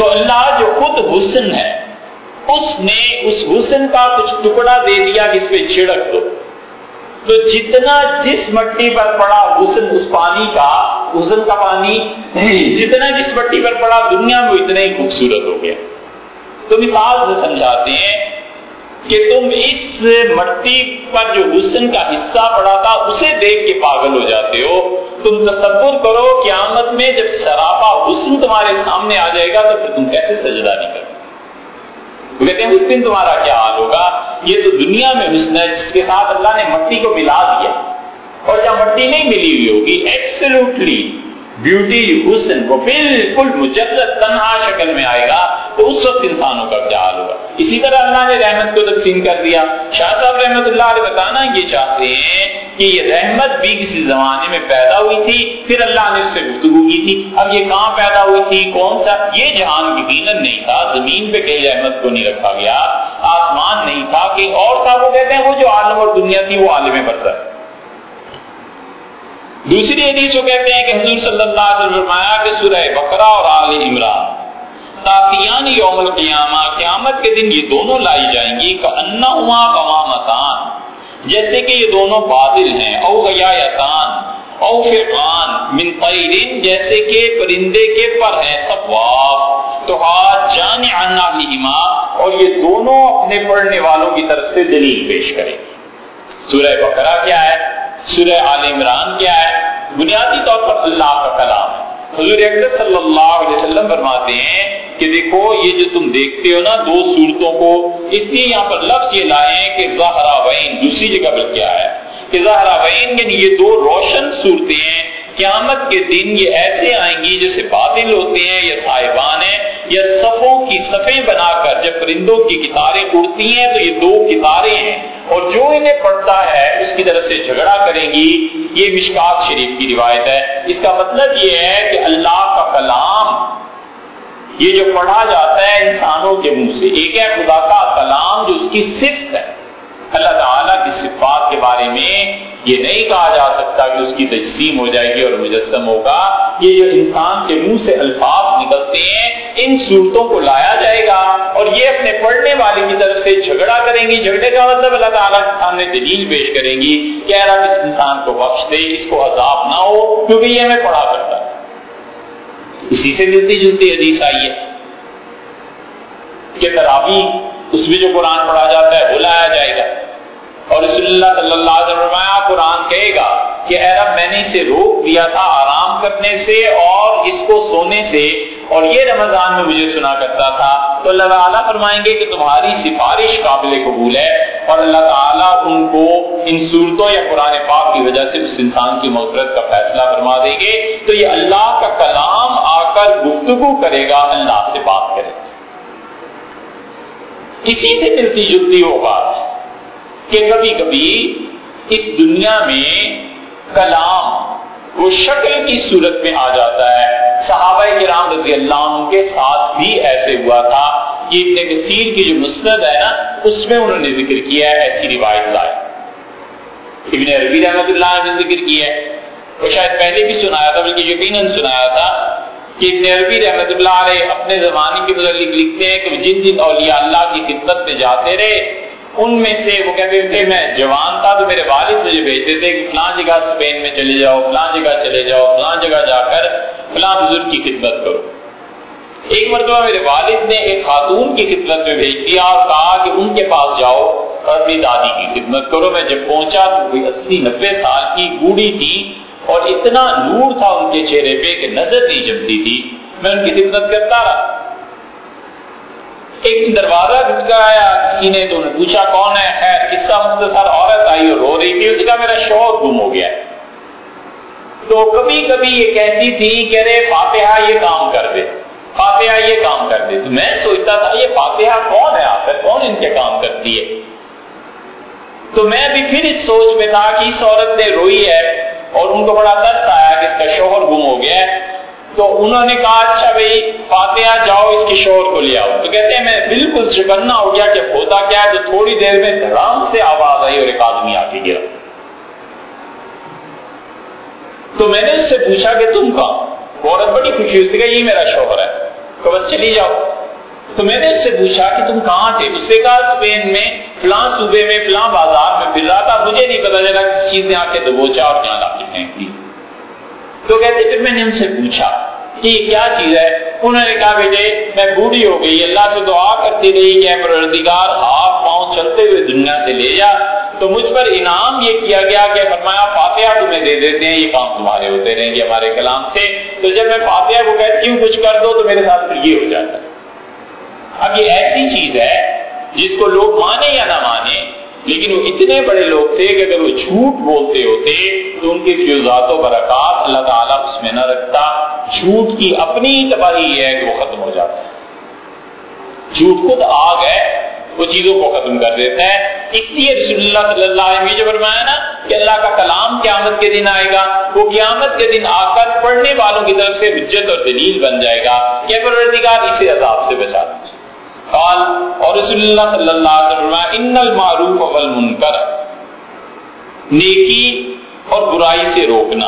تو اللہ جو خود حسن ہے اس نے اس حسن کا کچھ ٹکڑا دے دیا جس پہ چھڑک دو، تو جتنا جس مٹی پر پڑا حسن اس پانی کا، حسن کا پانی جتنا جس مٹی پر پڑا دنیا میں اتنا ہی خوبصورت ہو گیا۔ تو مثال سے سمجھاتے ہیں کہ تم اس مٹی پر جو حسن کا حصہ پڑا تھا اسے دیکھ کے پاگل ہو جاتے ہو۔ تم تصور کرو قیامت میں جب سراپا حسن تمہارے سامنے آ جائے گا تو پھر تم کیسے سجدہ نہیں کرو؟ کہتے ہیں اس دن تمہارا کیا حال ہوگا؟ یہ تو دنیا میں حسن ہے جس کے ساتھ اللہ نے مٹی کو ملا دیا، اور جہاں مٹی نہیں ملی ہوئی ہوگی ایبسولوٹلی بیوٹی حسن وہ بالکل مجرد تنہا شکل میں آئے گا، تو اس وقت انسانوں کا کیا حال ہوگا؟ اسی طرح اللہ نے رحمت کو تقسیم کر دیا۔ شاہ صاحب رحمت اللہ علیہ بتانا یہ چاہتے ہیں کہ یہ رحمت بھی کسی زمانے میں پیدا ہوئی تھی، پھر اللہ نے اس سے گفتگو کی تھی۔ اب یہ کہاں پیدا ہوئی تھی، کون سا؟ یہ جہان یقیناً نہیں تھا، زمین پہ کہیں رحمت کو نہیں رکھا گیا، آسمان نہیں تھا، کہیں اور تھا۔ وہ کہتے ہیں وہ جو عالم اور دنیا تھی وہ عالم برزخ۔ دوسری حدیث وہ کہتے ہیں کہ حضور صلی اللہ علیہ وسلم نے فرمایا کہ سورہ بقرہ اور آل عمران تاتیان یوم القیامہ، قیامت کے دن یہ دونوں لائی جائیں گی، کأنہما غمامتان، جیسے کہ یہ دونوں بادل ہیں، او غیایتان او فرقان من طیر، جیسے کہ پرندے کے پر ہیں، صواف تحاجان عن اہلہما، اور یہ دونوں اپنے پڑھنے والوں کی طرف سے دلیل پیش کریں۔ سورہ بقرہ کیا ہے، سورہ آل عمران کیا ہے؟ بنیادی طور پر اللہ کا کلام ہے۔ حضور اکرم صلی اللہ علیہ وسلم فرماتے ہیں کہ دیکھو یہ جو تم دیکھتے ہو نا دو صورتوں کو، اس لیے یہاں پر لفظ یہ لائے ہیں کہ ظاہراوین، دوسری جگہ پر کیا ہے کہ ظاہراوین، یعنی یہ دو روشن صورتیں ہیں۔ قیامت کے دن یہ ایسے آئیں گی جیسے بادل ہوتے ہیں یا صاحبان ہیں یا صفوں کی صفیں بنا کر جب پرندوں کی قطاریں اڑتی ہیں تو یہ دو قطاریں ہیں، اور جو انہیں پڑھتا ہے اس کی طرف سے جھگڑا کریں گی۔ یہ مشکات شریف کی روایت ہے۔ اس کا مطلب یہ ہے کہ اللہ کا کلام یہ جو پڑھا جاتا ہے انسانوں کے منہ سے، ایک ہے خدا کا کلام جو اس کی صفت ہے۔ اللہ تعالیٰ کی صفات کے بارے میں یہ نہیں کہا جا سکتا کہ اس کی تجسیم ہو جائے گی اور مجسم ہوگا۔ یہ جو انسان کے منہ سے الفاظ نکلتے ہیں ان صورتوں کو لایا جائے گا، اور یہ اپنے پڑھنے والے کی طرف سے جھگڑا کریں گی۔ جھگڑے کا مطلب اللہ تعالیٰ کے سامنے دلیل پیش کریں گی کہ اے رب اس انسان کو بخش دے، اس کو عذاب نہ ہو کیونکہ یہ ہمیں پڑھا کرتا ہے۔ اسی سے ملتی جلتی حدیث آئی ہے کہ تراویح اس میں جو قرآن پڑھا جاتا ہے وہ لایا جائے گا، اور رسول اللہ صلی اللہ علیہ وسلم فرمایا قرآن کہے گا کہ اے رب میں نے اسے روک دیا تھا آرام کرنے سے اور اس کو سونے سے، اور یہ رمضان میں مجھے سنا کرتا تھا۔ تو اللہ تعالیٰ فرمائیں گے کہ تمہاری سفارش قابل قبول ہے، اور اللہ تعالیٰ ان کو ان صورتوں یا قرآن پاک کی وجہ سے اس انسان کی مغفرت کا فیصلہ فرما دیں گے۔ تو یہ اللہ کا کلام آ کر گفتگو کرے گا، اللہ سے بات کرے گا۔ اسی سے ملتی جلتی وہ بات ہے کہ کبھی کبھی اس دنیا میں کلام وہ شکل کی صورت میں آ جاتا ہے۔ صحابہ کرام رضی اللہ عنہ کے ساتھ بھی ایسے ہوا تھا۔ یہ ابن کثیر کی جو مسند ہے نا اس میں انہوں نے ذکر کیا ہے، ایسی روایت لائے۔ ابن عربی رحمۃ اللہ نے ذکر کیا ہے، وہ شاید پہلے بھی سنایا تھا بلکہ یقیناً سنایا تھا کہ ابن عربی رحمۃ اللہ علیہ اپنے زمانے کے متعلق لکھتے ہیں کہ جن جن اولیاء اللہ کی خدمت میں جاتے رہے ان میں سے وہ کہتے تھے میں جوان تھا تو میرے والد مجھے بھیجتے تھے کہ فلاں جگہ اسپین میں چلے جاؤ، فلاں جگہ چلے جاؤ، فلاں جگہ جا کر فلاں بزرگ کی خدمت کرو۔ ایک مرتبہ میرے والد نے ایک خاتون کی خدمت میں بھیج دیا اور کہا کہ ان کے پاس جاؤ اور اپنی دادی کی خدمت کرو۔ میں جب پہنچا تو کوئی اسی نبے سال کی بوڑھی تھی اور اتنا نور تھا ان کے چہرے پہ کہ نظر نہیں جمتی تھی۔ میں ان کی خدمت کرتا رہا۔ ایک دروازہ کھٹکایا کسی نے تو انہیں پوچھا کون ہے؟ خیر قصہ مختصر، عورت آئی اور رو رہی تھی، اس نے کہا میرا شوہر گم ہو گیا۔ تو کبھی کبھی یہ کہتی تھی کہ ارے فاتحہ یہ کام کر دے، فاتحہ یہ کام کر دے۔ تو میں سوچتا تھا یہ فاتحہ کون ہے آخر، کون ان کے کام کرتی ہے؟ تو میں بھی پھر اس سوچ میں تھا کہ اس عورت نے روئی ہے اور ان کو بڑا ترس آیا کہ اس کا شوہر گم ہو گیا ہے۔ تو انہوں نے کہا اچھا بھائی فاتحہ جاؤ اس کے شوہر کو لے آؤ۔ تو کہتے ہیں میں بالکل چکنا ہو گیا کہ ہوتا کیا ہے۔ تو تھوڑی دیر میں دھڑام سے آواز آئی اور ایک آدمی آ کے گرا۔ تو میں نے اس سے پوچھا کہ تم کہاں؟ عورت بڑی خوشی، اس نے کہا یہ میرا شوہر ہے۔ کہ بس چلی جاؤ. تو میں نے اس سے پوچھا کہ تم کہاں تھے؟ اس سے کہا اسپین میں فلاں صوبے میں فلاں بازار میں پھر رہا تھا, مجھے نہیں پتا چلا کس چیز نے آ کے دبوچا اور یہاں لا کے پھینک دی. تو کہتے پھر میں نے ان سے پوچھا کہ یہ کیا چیز ہے؟ انہوں نے کہا بیٹے میں بوڑھی ہو گئی, اللہ سے دعا کرتی رہی کہ پروردگار ہاتھ پاؤں چلتے ہوئے دنیا سے لے جا, تو مجھ پر انعام یہ کیا گیا کہ فرمایا فاتحہ تمہیں دے دیتے ہیں, یہ کام تمہارے ہوتے رہیں گے ہمارے کلام سے. تو جب میں فاتحہ کو کہتی ہوں کچھ کر دو تو میرے ساتھ پھر یہ ہو جاتا ہے. اب یہ ایسی چیز ہے جس کو لوگ مانے یا نہ مانے, لیکن وہ اتنے بڑے لوگ تھے کہ اگر وہ جھوٹ بولتے ہوتے تو ان کے فیوزات و برکات اللہ تعالیٰ اس میں نہ رکھتا. جھوٹ کی اپنی تباہی ہے کہ وہ ختم ہو جاتا ہے. جھوٹ خود آگ ہے, وہ چیزوں کو ختم کر دیتا ہے. اس لیے رسول اللہ صلی اللہ علیہ وسلم نے جو فرمایا نا کہ اللہ کا کلام قیامت کے دن آئے گا, وہ قیامت کے دن آ کر پڑھنے والوں کی طرف سے حجت اور دلیل بن جائے گا کہ پروردگار اسے عذاب سے بچا دیجیے. قال, اور رسول اللہ صلی اللہ علیہ وسلم فرمایا ان المعروف والمنکر, نیکی اور برائی سے روکنا,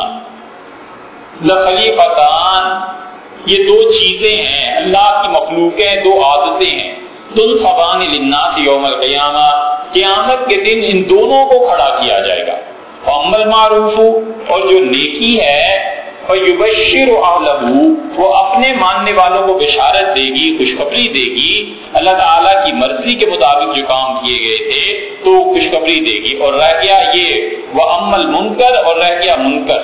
لخلیقتان, یہ دو چیزیں ہیں, اللہ کی مخلوقیں, دو عادتیں ہیں, تنصبان للناس یوم القیامہ, قیامت کے دن ان دونوں کو کھڑا کیا جائے گا. واما المعروف, اور جو نیکی ہے, فیبشر اہلہ, وہ اپنے ماننے والوں کو بشارت دے گی, خوشخبری دے گی, اللہ تعالیٰ کی مرضی کے مطابق جو کام کیے گئے تھے تو خوشخبری دے گی. اور رہ گیا یہ واما المنکر, اور رہ گیا منکر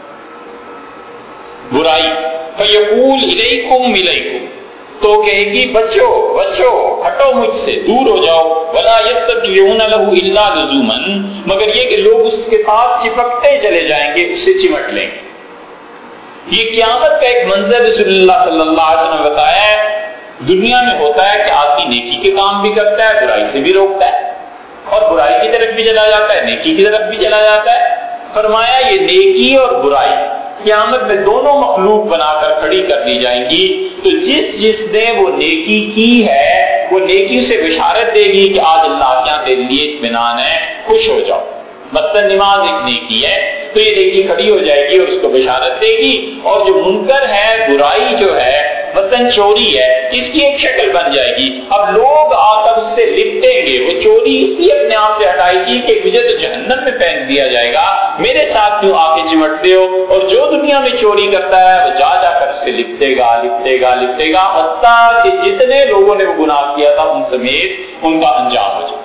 برائی, فیقول الیکم الیکم, تو کہے گی بچو بچو ہٹو مجھ سے, دور ہو جاؤ. ولا یستطیعون له الا لزوما, مگر یہ کہ لوگ اس کے ساتھ چپکتے چلے جائیں گے, اس سے چمٹ لیں گے. یہ قیامت کا ایک منظر رسول اللہ صلی اللہ علیہ وسلم نے بتایا ہے. دنیا میں ہوتا ہے کہ آدمی نیکی کے کام بھی کرتا ہے, برائی سے بھی روکتا ہے, اور برائی کی طرف بھی چلا جاتا ہے, نیکی کی طرف بھی چلا جاتا ہے. فرمایا یہ نیکی اور برائی قیامت میں دونوں مخلوق بنا کر کھڑی کر دی جائیں گی. تو جس جس نے وہ نیکی کی ہے وہ نیکی سے بشارت دے گی کہ آج اللہ کے یہاں تیرے لیے اطمینان ہے, خوش ہو جاؤ. مثلا نماز ایک نیکی ہے تو یہ نیکی کھڑی ہو جائے گی اور اس کو بشارت دے گی. اور جو منکر ہے, برائی جو ہے, مثلا چوری ہے, اس کی ایک شکل بن جائے گی. اب لوگ آ کر اس سے لپٹیں گے. وہ چوری اس لیے اپنے آپ سے ہٹائے گی کہ مجھے تو جہنم میں پھینک دیا جائے گا, میرے ساتھ کیوں آ کے چمٹتے ہو. اور جو دنیا میں چوری کرتا ہے وہ جا جا کر اس سے لپٹے گا لپٹے گا لپٹے گا حتیٰ کہ جتنے لوگوں نے وہ گناہ کیا تھا ان سمیت ان کا انجام ہو جائے.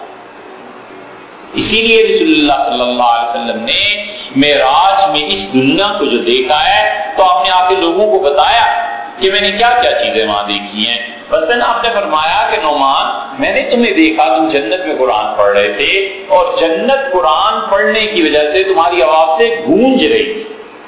اسی لیے رسول اللہ صلی اللہ علیہ وسلم نے معراج میں اس دنیا کو جو دیکھا ہے تو آپ نے آ کے لوگوں کو بتایا کہ میں نے کیا کیا چیزیں وہاں دیکھی ہیں. مثلاً آپ نے فرمایا کہ نعمان میں نے تمہیں دیکھا تم جنت میں قرآن پڑھ رہے تھے, اور جنت قرآن پڑھنے کی وجہ سے تمہاری آواز سے گونج رہی تھی.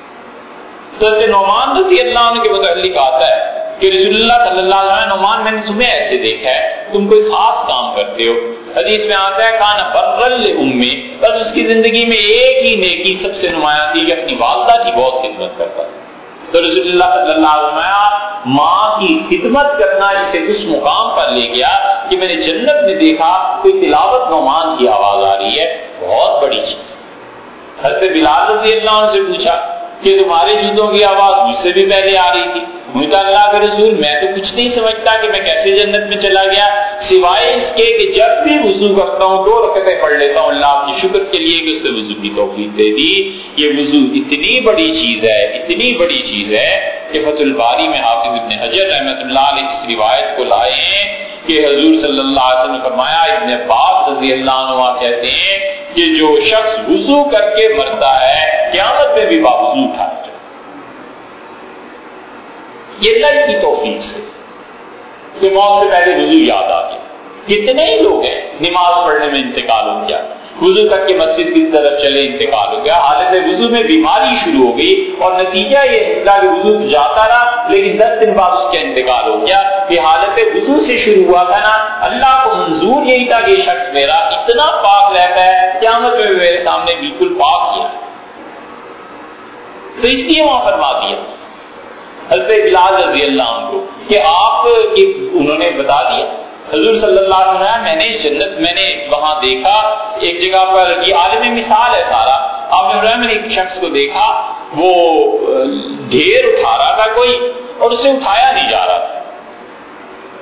تو نعمان رضی اللہ عنہ کے متعلق آتا ہے کہ رسول اللہ صلی اللہ علیہ وسلم, نعمان میں نے تمہیں ایسے دیکھا ہے تم کوئی خاص کام کرتے ہو. حدیث میں آتا ہے کان برل امی, بس اس کی زندگی میں ایک ہی نیکی سب سے نمایاں تھی کہ اپنی والدہ کی بہت خدمت کرتا تھا. تو رسول اللہ صلی اللہ علیہ وسلم ماں کی خدمت کرنا اسے اس مقام پر لے گیا کہ میں نے جنت میں دیکھا کوئی تلاوت نعمان کی آواز آ رہی ہے, بہت بڑی چیز. حضرت بلال رضی اللہ عنہ سے پوچھا کہ تمہارے جوتوں کی آواز مجھ سے بھی پہلے آ رہی تھی. مجھے کہا اللہ کے رسول میں تو کچھ نہیں سمجھتا کہ میں کیسے جنت میں چلا گیا, سوائے اس کے کہ جب بھی وضو کرتا ہوں دو رکعتیں پڑھ لیتا ہوں اللہ آپ کی شکر کے لیے کہ اس سے وضو کی توفیق دے دی. یہ وضو اتنی بڑی چیز ہے, اتنی بڑی چیز ہے کہ فتح الباری میں حافظ ابن حجر رحمۃ اللہ علیہ اس روایت کو لائے ہیں کہ حضور صلی اللہ علیہ وسلم نے فرمایا, ابن عباس رضی اللہ عنہ کہتے ہیں کہ جو شخص وضو کر کے مرتا ہے قیامت میں بھی باوضو اٹھا جائے. یہ اللہ کی توفیق سے کہ موت سے پہلے وضو یاد آ گیا. کتنے ہی لوگ ہیں نماز پڑھنے میں انتقال ہو گیا, وضو کر کے مسجد کی طرف چلے انتقال ہو گیا, حالت وضو میں بیماری شروع ہو گئی اور نتیجہ یہ نکلا کہ وضو تو جاتا رہا لیکن دس دن بعد اس کا انتقال ہو گیا. کہ حالت وضو سے شروع ہوا تھا نا, اللہ کو منظور یہی تھا کہ یہ شخص میرا اتنا پاک رہتا ہے قیامت میں میرے سامنے بالکل پاک کیا, تو اس لیے وہاں فرما دیا حضرت بلال رضی اللہ عنہ کو کہ آپ کی انہوں نے بتا دیا حضور صلی اللہ علیہ وسلم میں نے جنت میں نے وہاں دیکھا ایک جگہ پر, یہ عالم مثال ہے سارا. آپ نے میں نے ایک شخص کو دیکھا وہ ڈھیر اٹھا رہا تھا کوئی اور اسے اٹھایا نہیں جا رہا تھا.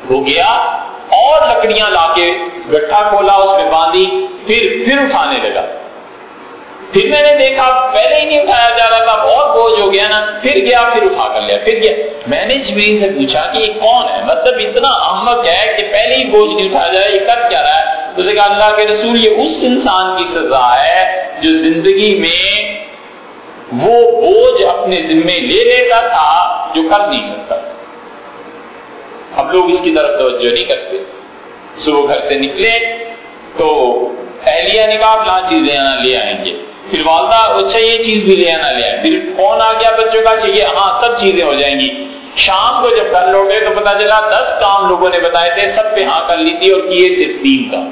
وہ گیا اور لکڑیاں لا کے گٹھا کھولا، اس میں باندھی، پھر پھر اٹھانے لگا. پھر میں نے دیکھا پہلے ہی نہیں اٹھایا جا رہا تھا، بہت بوجھ ہو گیا نا، پھر گیا، پھر اٹھا کر لیا، پھر گیا. میں نے جبرائیل سے پوچھا کہ یہ کون ہے، مطلب اتنا احمق ہے کہ پہلے ہی بوجھ نہیں اٹھایا جا رہا، یہ کر کیا رہا ہے؟ تو اسے کہا اللہ کے رسول یہ اس انسان کی سزا ہے جو زندگی میں وہ بوجھ اپنے ذمے لے لیتا تھا جو کر نہیں سکتا تھا. اب لوگ اس کی طرف توجہ نہیں کرتے. صبح گھر سے نکلے تو اہلیہ نے کہا فلاں چیزیں آنا لے آئیں گے، پھر والدہ اچھا یہ چیز بھی لے آنا لے آئیں، پھر فون آ گیا بچوں کا چاہیے، ہاں سب چیزیں ہو جائیں گی. شام کو جب گھر لوٹے تو پتا چلا دس کام لوگوں نے بتائے تھے، سب پہ ہاں کر لی تھی اور کیے صرف تین کام.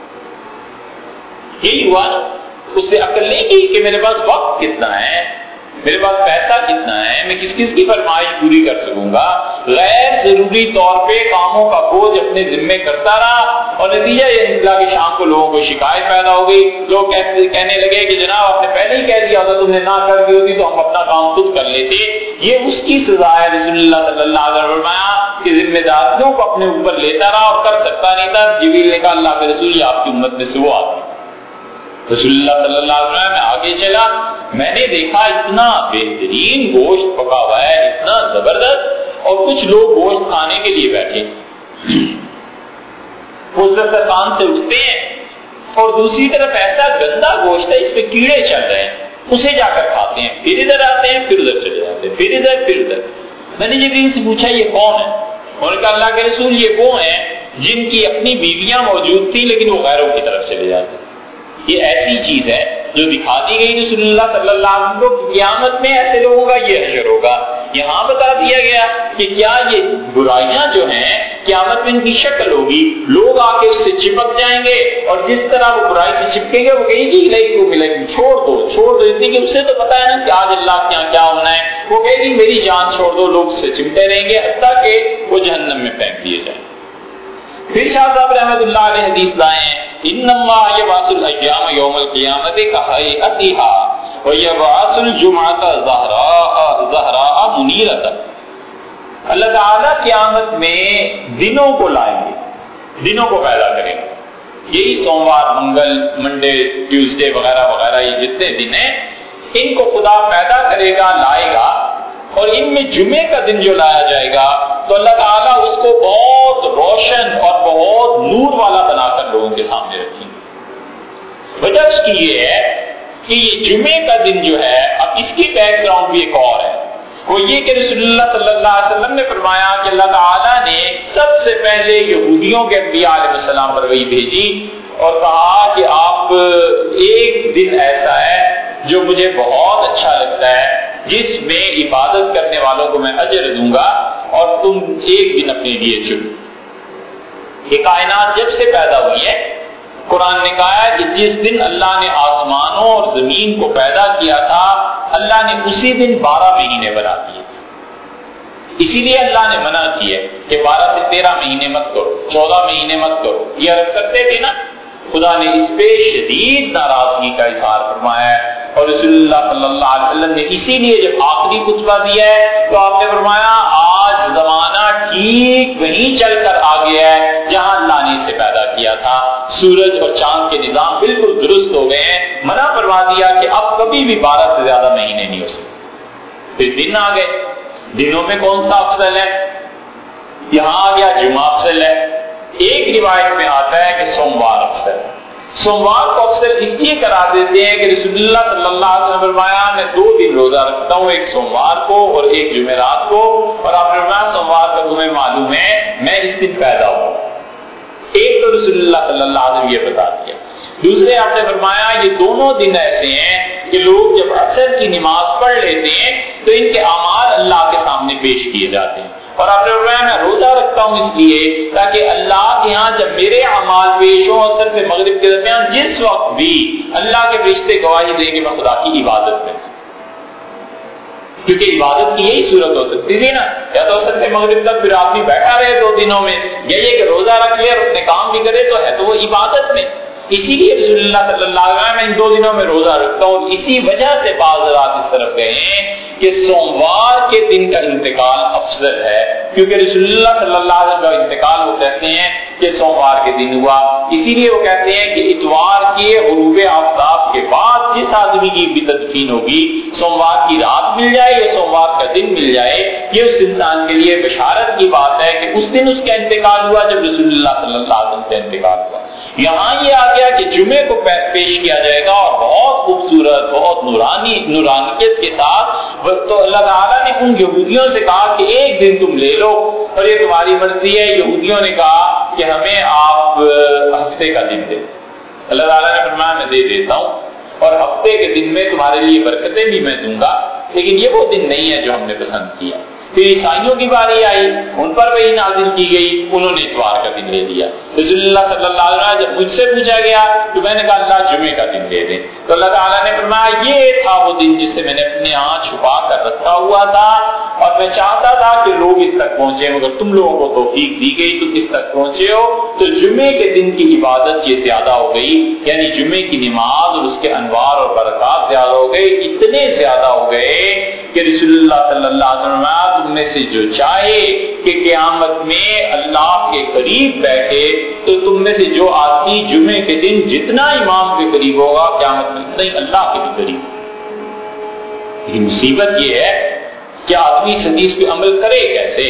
یہی ہوا نا، اس سے عقل نہیں کی کہ میرے پاس وقت کتنا ہے، میرے پاس پیسہ کتنا ہے، میں کس کس کی فرمائش پوری کر سکوں گا. غیر ضروری طور پہ کاموں کا بوجھ اپنے ذمے کرتا رہا اور نتیجہ یہ نکلا کہ شام کو لوگوں کو شکایت پیدا ہو گئی. لوگ کہنے لگے کہ جناب آپ نے پہلے ہی کہہ دیا ہوتا، تم نے نہ کر دی ہوتی تو ہم اپنا کام خود کر لیتے. یہ اس کی سزا ہے. رسول اللہ صلی اللہ علیہ وسلم نے فرمایا کہ ذمہ داریوں کو اپنے اوپر لیتا رہا اور کر سکتا نہیں تھا. جبریل نے کہا اللہ کے رسول یہ آپ کی امت میں سے وہ آدمی. رسول اللہ صلی اللہ علیہ وسلم میں آگے چلا، میں نے دیکھا اتنا بہترین گوشت پکا ہوا ہے، اتنا زبردست، اور کچھ لوگ گوشت کھانے کے لیے بیٹھے، اس دسترخوان سے اٹھتے ہیں اور دوسری طرف ایسا گندا گوشت ہے اس پہ کیڑے چل رہے ہیں، اسے جا کر کھاتے ہیں، پھر ادھر آتے ہیں، پھر ادھر چلے جاتے ہیں، پھر ادھر پھر ادھر. میں نے جبرائیل سے پوچھا یہ کون ہے؟ انہوں نے کہا اللہ کے رسول یہ وہ ہیں جن کی اپنی بیویاں موجود تھیں لیکن وہ غیروں کی طرف چلے جاتے. یہ ایسی چیز ہے جو دکھا دی گئی رسول اللہ صلی اللہ علیہ وسلم کو، قیامت میں ایسے لوگوں کا یہ حشر ہوگا. یہاں بتا دیا گیا کہ کیا یہ برائیاں جو ہیں قیامت میں ان کی شکل ہوگی، لوگ آ کے اس سے چپک جائیں گے اور جس طرح وہ برائی سے چپکیں گے وہ کہیں گی الہی کو ملے گی، چھوڑ دو چھوڑ دو، اس لیے کہ اس سے تو پتا ہے نا کہ آج اللہ کے یہاں کیا ہونا ہے. وہ کہے گی میری جان چھوڑ دو، لوگ اس سے چمٹے رہیں گے حتیٰ کہ وہ جہنم میں پھینک دیے جائیں. پھر شاہ صاحب رحمۃ اللہ علیہ حدیث لائے ہیں ان اللہ یبعث الایام یوم القیامت کہیئتها ویبعث الجمعۃ زہراء زہراء منیرۃ. اللہ تعالیٰ قیامت میں دنوں کو لائیں گے، دنوں کو پیدا کریں گے. یہی سوموار، منگل، منڈے، ٹیوزڈے وغیرہ وغیرہ یہ جتنے دن ہیں ان کو خدا پیدا کرے گا، لائے گا، اور ان میں جمعے کا دن جو لایا جائے گا تو اللہ تعالیٰ اس کو بہت روشن اور بہت نور والا بنا کر لوگوں کے سامنے رکھیں گے. وجہ اس کی یہ ہے کہ یہ جمعے کا دن جو ہے، اب اس کی بیک گراؤنڈ بھی ایک اور ہے، وہ یہ کہ رسول اللہ صلی اللہ علیہ وسلم نے فرمایا کہ اللہ تعالیٰ نے سب سے پہلے یہودیوں کے انبیاء علیہ السلام پر وحی بھیجی اور کہا کہ آپ ایک دن ایسا ہے جو مجھے بہت اچھا لگتا ہے جس میں عبادت کرنے والوں کو میں اجر دوں گا اور تم ایک دن اپنے لیے چنو. یہ کائنات جب سے پیدا ہوئی ہے قرآن نے کہا ہے کہ جس دن اللہ نے آسمانوں اور زمین کو پیدا کیا تھا اللہ نے اسی دن بارہ مہینے بنا دیے. اسی لیے اللہ نے منع کیا کہ بارہ سے تیرہ مہینے مت کرو، چودہ مہینے مت کرو، یہ عرض کرتے تھے نا. خدا نے اس پہ شدید ناراضگی کا اظہار فرمایا ہے اور رسول اللہ صلی اللہ علیہ وسلم نے اسی لیے جب آخری خطبہ دیا ہے تو آپ نے فرمایا آج زمانہ ٹھیک وہیں چل کر آ گیا ہے جہاں اللہ نے اسے پیدا کیا تھا. سورج اور چاند کے نظام بالکل درست ہو گئے ہیں. منع فرما دیا کہ اب کبھی بھی بارہ سے زیادہ مہینے نہیں ہو سکتے. پھر دن آ گئے، دنوں میں کون سا افضل ہے؟ یہاں آ گیا جمعہ افضل ہے. ایک روایت میں آتا ہے کہ سوموار افضل ہے. سوموار کو افضل اس لیے قرار دیتے ہیں کہ رسول اللہ صلی اللہ علیہ وسلم نے فرمایا میں دو دن روزہ رکھتا ہوں، ایک سوموار کو اور ایک جمعرات کو، اور آپ نے فرمایا سوموار کا تمہیں معلوم ہے میں اس دن پیدا ہوں. ایک تو رسول اللہ صلی اللہ علیہ وسلم یہ بتا دیا. دوسرے آپ نے فرمایا یہ دونوں دن ایسے ہیں کہ لوگ جب عصر کی نماز پڑھ لیتے ہیں تو ان کے اعمال اللہ کے سامنے پیش کیے جاتے ہیں. اور آپ نے فرمایا میں روزہ رکھتا ہوں اس لیے تاکہ اللہ کے ہاں جب میرے اعمال پیش ہوں عصر سے مغرب کے درمیان جس وقت بھی اللہ کے فرشتے گواہی دیں کہ میں خدا کی عبادت میں، کیونکہ عبادت کی یہی صورت ہو سکتی تھی نا، یا تو عصر سے مغرب تک پھر آدمی بیٹھا رہے دو دنوں میں، یا یہ کہ روزہ رکھ لے اور اپنے کام بھی کرے تو ہے تو وہ عبادت میں. اسی لیے رسول اللہ صلی اللہ علیہ وسلم میں ان دو دنوں میں روزہ رکھتا ہوں. اسی وجہ سے بعض رات اس طرف گئے ہیں کہ سوموار کے دن کا انتقال افضل ہے، کیونکہ رسول اللہ صلی اللہ علیہ وسلم کا انتقال وہ کہتے ہیں کہ سوموار کے دن ہوا، اسی لیے وہ کہتے ہیں کہ اتوار کے غروب آفتاب کے بعد جس آدمی کی بھی تدفین ہوگی، سوموار کی رات مل جائے یا سوموار کا دن مل جائے، یہ اس انسان کے لیے بشارت کی بات ہے کہ اس دن اس کا انتقال ہوا جب رسول اللہ صلی اللہ علیہ وسلم کا انتقال ہوا۔ یہاں یہ آ گیا کہ جمعے کو پیش کیا جائے گا اور بہت خوبصورت، بہت نورانی نورانیت کے ساتھ، تو اللہ تعالیٰ نے ان یہودیوں سے کہا کہ ایک دن تم لے لو اور یہ تمہاری مرضی ہے۔ یہودیوں نے کہا کہ ہمیں آپ ہفتے کا دن دے، اللہ تعالیٰ نے فرمایا میں دے دیتا ہوں، اور ہفتے کے دن میں تمہارے لیے برکتیں بھی میں دوں گا، لیکن یہ وہ دن نہیں ہے جو ہم نے پسند کیا۔ پھر عیسائیوں کی باری آئی، ان پر وہی نازل کی گئی، انہوں نے اتوار کا دن لے لیا۔ رسول اللہ صلی اللہ علیہ وسلم جب مجھ سے پوچھا گیا تو میں نے کہا اللہ جمعے کا دن دے دیں، تو اللہ تعالیٰ نے فرمایا یہ تھا وہ دن جسے میں نے اپنے یہاں چھپا کر رکھا ہوا تھا، اور میں چاہتا تھا کہ لوگ اس تک پہنچے، مگر تم لوگوں کو توفیق دی گئی تم اس تک پہنچے ہو، تو جمعے کے دن کی عبادت یہ زیادہ ہو گئی، یعنی جمعے کی نماز اور اس کے انوار اور برکات زیادہ ہو گئے، اتنے زیادہ ہو گئے کہ رسول اللہ صلی اللہ علیہ وسلم تم میں سے جو چاہے کہ قیامت میں اللہ کے قریب بیٹھے، تو تم میں سے جو آدمی جمعے کے دن جتنا امام کے قریب ہوگا قیامت میں اتنا ہی اللہ کے بھی قریب۔ لیکن مصیبت یہ ہے کہ آدمی اس حدیث پہ عمل کرے کیسے،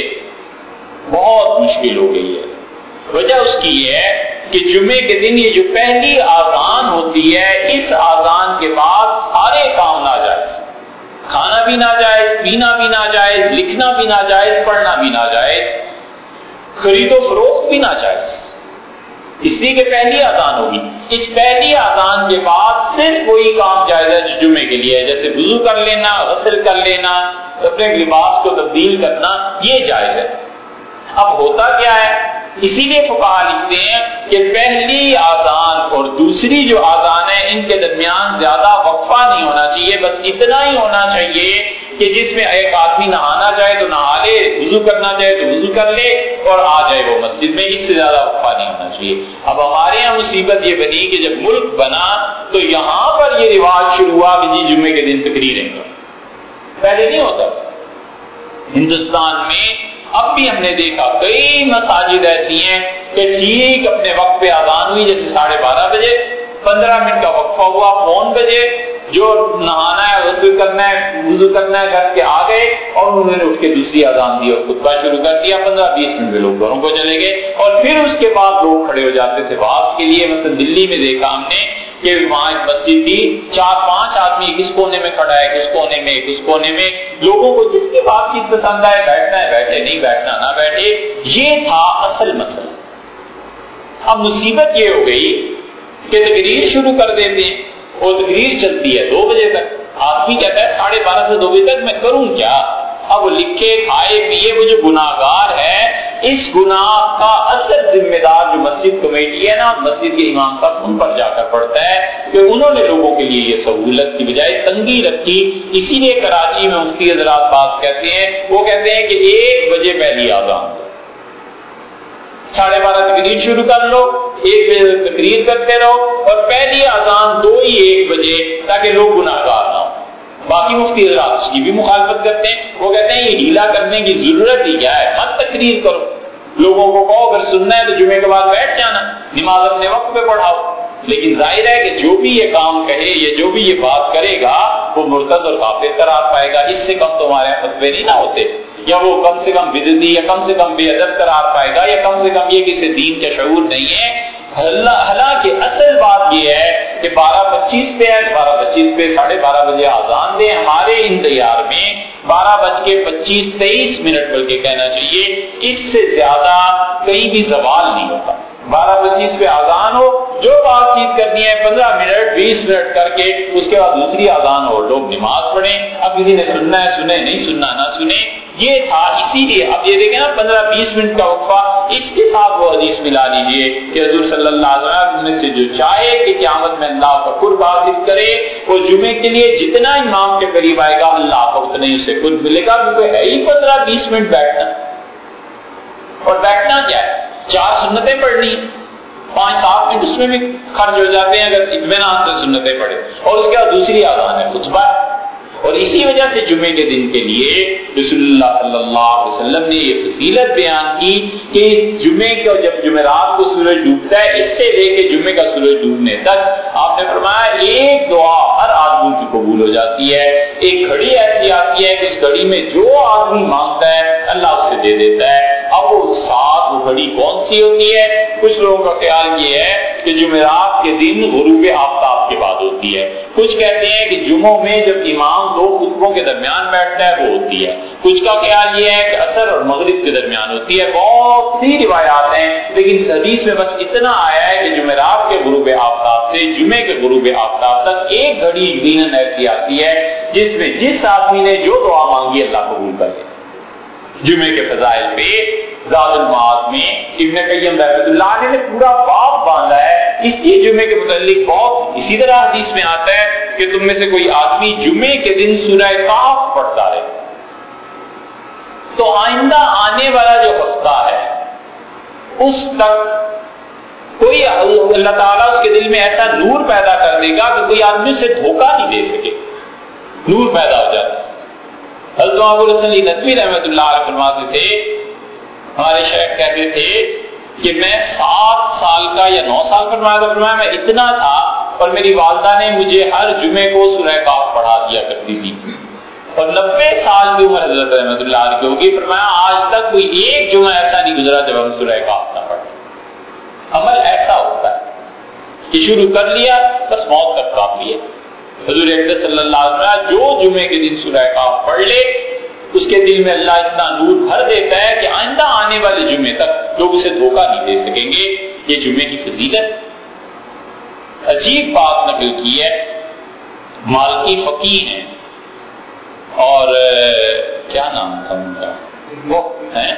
بہت مشکل ہو گئی ہے۔ وجہ اس کی یہ ہے کہ جمعے کے دن یہ جو پہلی آذان ہوتی ہے، اس آذان کے بعد سارے کام ناجائز، کھانا بھی ناجائز، پینا بھی ناجائز، لکھنا بھی ناجائز، پڑھنا بھی ناجائز، خرید و فروخت بھی ناجائز، اس لیے کہ پہلی آذان ہوگی۔ اس پہلی آذان کے بعد صرف وہی کام جائز ہے جو جمعے کے لیے ہے، جیسے وضو کر لینا، غسل کر لینا، اپنے لباس کو تبدیل کرنا، یہ جائز ہے۔ اب ہوتا کیا ہے، اسی لیے فقہا لکھتے ہیں کہ پہلی آذان اور دوسری جو آذان ہے ان کے درمیان زیادہ وقفہ نہیں ہونا چاہیے، بس اتنا ہی ہونا چاہیے کہ جس میں ایک آدمی نہانا چاہے تو نہا لے، وضو کرنا چاہے تو وضو کر لے اور آ جائے وہ مسجد میں، اس سے زیادہ وقفہ نہیں ہونا چاہیے۔ اب ہمارے یہاں مصیبت یہ بنی کہ جب ملک بنا تو یہاں پر یہ رواج شروع ہوا کہ جی جمعے کے دن تقریریں گا، پہلے نہیں ہوتا۔ ہندوستان میں اب بھی ہم نے دیکھا کئی مساجد ایسی ہیں کہ ٹھیک اپنے وقت پہ آذان ہوئی، جیسے ساڑھے بارہ بجے، پندرہ منٹ کا وقفہ ہوا، پون بجے، جو نہانا ہے غسل کرنا ہے وضو کرنا ہے کر کے آ گئے، اور انہوں نے اٹھ کے دوسری آذان دی اور خطبہ شروع کر دیا، پندرہ بیس منٹ میں لوگ گھروں کو چلے گئے، اور پھر اس کے بعد لوگ کھڑے ہو جاتے تھے واز کے لیے۔ مثلا دلی میں دیکھا ہم نے کہ وہاں ایک مسجد تھی، چار پانچ آدمی کس کونے میں کھڑا ہے، کس کونے میں کس کونے میں، لوگوں کو جس کی بات چیت پسند آئے بیٹھنا ہے بیٹھے، نہیں بیٹھنا نہ بیٹھے، یہ تھا اصل مسئلہ۔ اب مصیبت یہ ہو گئی کہ تقریر شروع کر دیتے ہیں، وہ تقریر چلتی ہے دو بجے تک، آدمی کہتا ہے ساڑھے بارہ سے دو بجے تک میں کروں کیا؟ اب لکھے کھائے پیے وہ جو گناہگار ہے، اس گناہ کا اصل ذمہ دار جو مسجد کمیٹی ہے نا، مسجد کے امام صاحب، ان پر جا کر پڑتا ہے کہ انہوں نے لوگوں کے لیے یہ سہولت کی بجائے تنگی رکھی۔ اسی لیے کراچی میں مفتی حضرات بات کہتے ہیں، وہ کہتے ہیں کہ ایک بجے پہلی آذان دو، ساڑھے بارہ تقریر شروع کر لو، ایک بجے تقریر کرتے رہو، اور پہلی آذان دو ہی ایک بجے تاکہ لوگ گناہگار نہ ہو۔ باقی مفتی حضرات اس کی بھی مخالفت کرتے ہیں، وہ کہتے ہیں یہ ڈھیلا کرنے کی ضرورت ہی کیا ہے، مت تقریر کرو، لوگوں کو کہو اگر سننا ہے تو جمعے کے بعد بیٹھ جانا، نماز اپنے وقت پہ پڑھاؤ۔ لیکن ظاہر ہے کہ جو بھی یہ کام کہے یا جو بھی یہ بات کرے گا وہ مرتد اور کافر قرار پائے گا، اس سے کم تو ہمارے یہاں فتوے نہیں نہ ہوتے، یا وہ کم سے کم بدعتی یا کم سے کم بے ادب قرار پائے گا، یا کم سے کم یہ کسی دین کا شعور نہیں ہے۔ حالانکہ اصل بات یہ ہے کہ بارہ پچیس پہ ہے، بارہ پچیس پہ ساڑھے بارہ بجے آذان دیں۔ ہمارے انتظار میں بارہ بج کے پچیس تیئیس منٹ بلکہ کہنا چاہیے، اس سے زیادہ کہیں بھی زوال نہیں ہوتا۔ بارہ پچیس پہ آذان ہو، جو بات چیت کرنی ہے پندرہ منٹ بیس منٹ کر کے اس کے بعد دوسری آذان ہو، لوگ نماز پڑھیں۔ اب کسی نے سننا ہے سنے، نہیں سننا نہ سنے، یہ تھا۔ اسی لیے اب یہ دیکھیں نا پندرہ بیس منٹ کا وقفہ، اس کے ساتھ وہ حدیث ملا لیجئے کہ حضور صلی اللہ علیہ وسلم میں سے جو چاہے کہ قیامت میں اللہ کا قرب حاصل کرے، وہ جمعے کے لیے جتنا امام کے قریب آئے گا اللہ کو اتنا ہی اسے قرب ملے گا، کیونکہ ہے ہی پندرہ بیس منٹ بیٹھنا۔ اور بیٹھنا کیا ہے، چار سنتیں پڑھنی، پانچ سات منٹ اس میں بھی خرچ ہو جاتے ہیں اگر اطمینان سے سنتیں پڑھے، اور اس کے بعد دوسری آذان ہے خطبہ، اور اسی وجہ سے جمعے کے دن کے لیے رسول اللہ صلی اللہ علیہ وسلم نے یہ فضیلت بیان کی کہ جمعے کو جب جمعرات کو سورج ڈوبتا ہے اس سے لے کے جمعے کا سورج ڈوبنے تک آپ نے فرمایا ایک دعا ہر آدمی کی قبول ہو جاتی ہے. ایک گھڑی ایسی آتی ہے کہ اس گھڑی میں جو آدمی مانگتا ہے اللہ اس سے دے دیتا ہے. اب وہ ساتھ وہ گھڑی کون سی ہوتی ہے؟ کچھ لوگوں کا خیال یہ ہے کہ جمعرات کے دن غروب آفتاب کے بعد ہوتی ہے. کچھ کہتے ہیں کہ جمعوں میں جب امام دو خطبوں کے درمیان بیٹھتا ہے وہ ہوتی ہے. کچھ کا خیال یہ ہے کہ عصر اور مغرب کے درمیان ہوتی ہے. بہت سی روایات ہیں لیکن اس حدیث میں بس اتنا آیا ہے کہ جمعرات کے غروب آفتاب سے جمعے کے غروب آفتاب تک ایک گھڑی یقیناً ایسی آتی ہے جس میں جس آدمی نے جو دعا مانگی اللہ قبول کر لے. جمعے کے فضائل پہ زاد المعاد میں ابن قیم رحمۃ اللہ علیہ نے پورا باب باندھا ہے اس لیے جمعے کے متعلق. بہت اسی طرح حدیث میں آتا ہے کہ تم میں سے کوئی آدمی جمعے کے دن سورہ کہف پڑھتا رہے تو آئندہ آنے والا جو ہفتہ ہے اس تک کوئی اللہ تعالیٰ اس کے دل میں ایسا نور پیدا کر دے گا کہ کوئی آدمی اسے دھوکہ نہیں دے سکے. نور پیدا ہو جاتا ہے. حضرت ابو الحسن ندوی رحمۃ اللہ علیہ فرماتے تھے ہمارے شیخ کہتے تھے کہ میں سات سال کا یا نو سال کا فرمایا فرمایا میں اتنا تھا اور میری والدہ نے مجھے ہر جمعے کو سورہ کہف پڑھا دیا کرتی تھی اور نبے سال کی عمر حضرت رحمۃ اللہ علیہ کی ہوگی. فرمایا آج تک کوئی ایک جمعہ ایسا نہیں گزرا جب ہم سورہ کہف نہ پڑھیں. عمل ایسا ہوتا ہے کہ شروع کر لیا بس موت تک کافی ہے. حضور اقدس صلی اللہ علیہ وسلم جو جمعے کے دن سورہ کہف پڑھ لے اس کے دل میں اللہ اتنا نور بھر دیتا ہے کہ آئندہ آنے والے جمعے تک لوگ اسے دھوکہ نہیں دے سکیں گے. یہ جمعے کی فضیلت عجیب بات نقل کی ہے. مالکی فقیہ ہیں اور کیا نام تھا ان کا وہ ہیں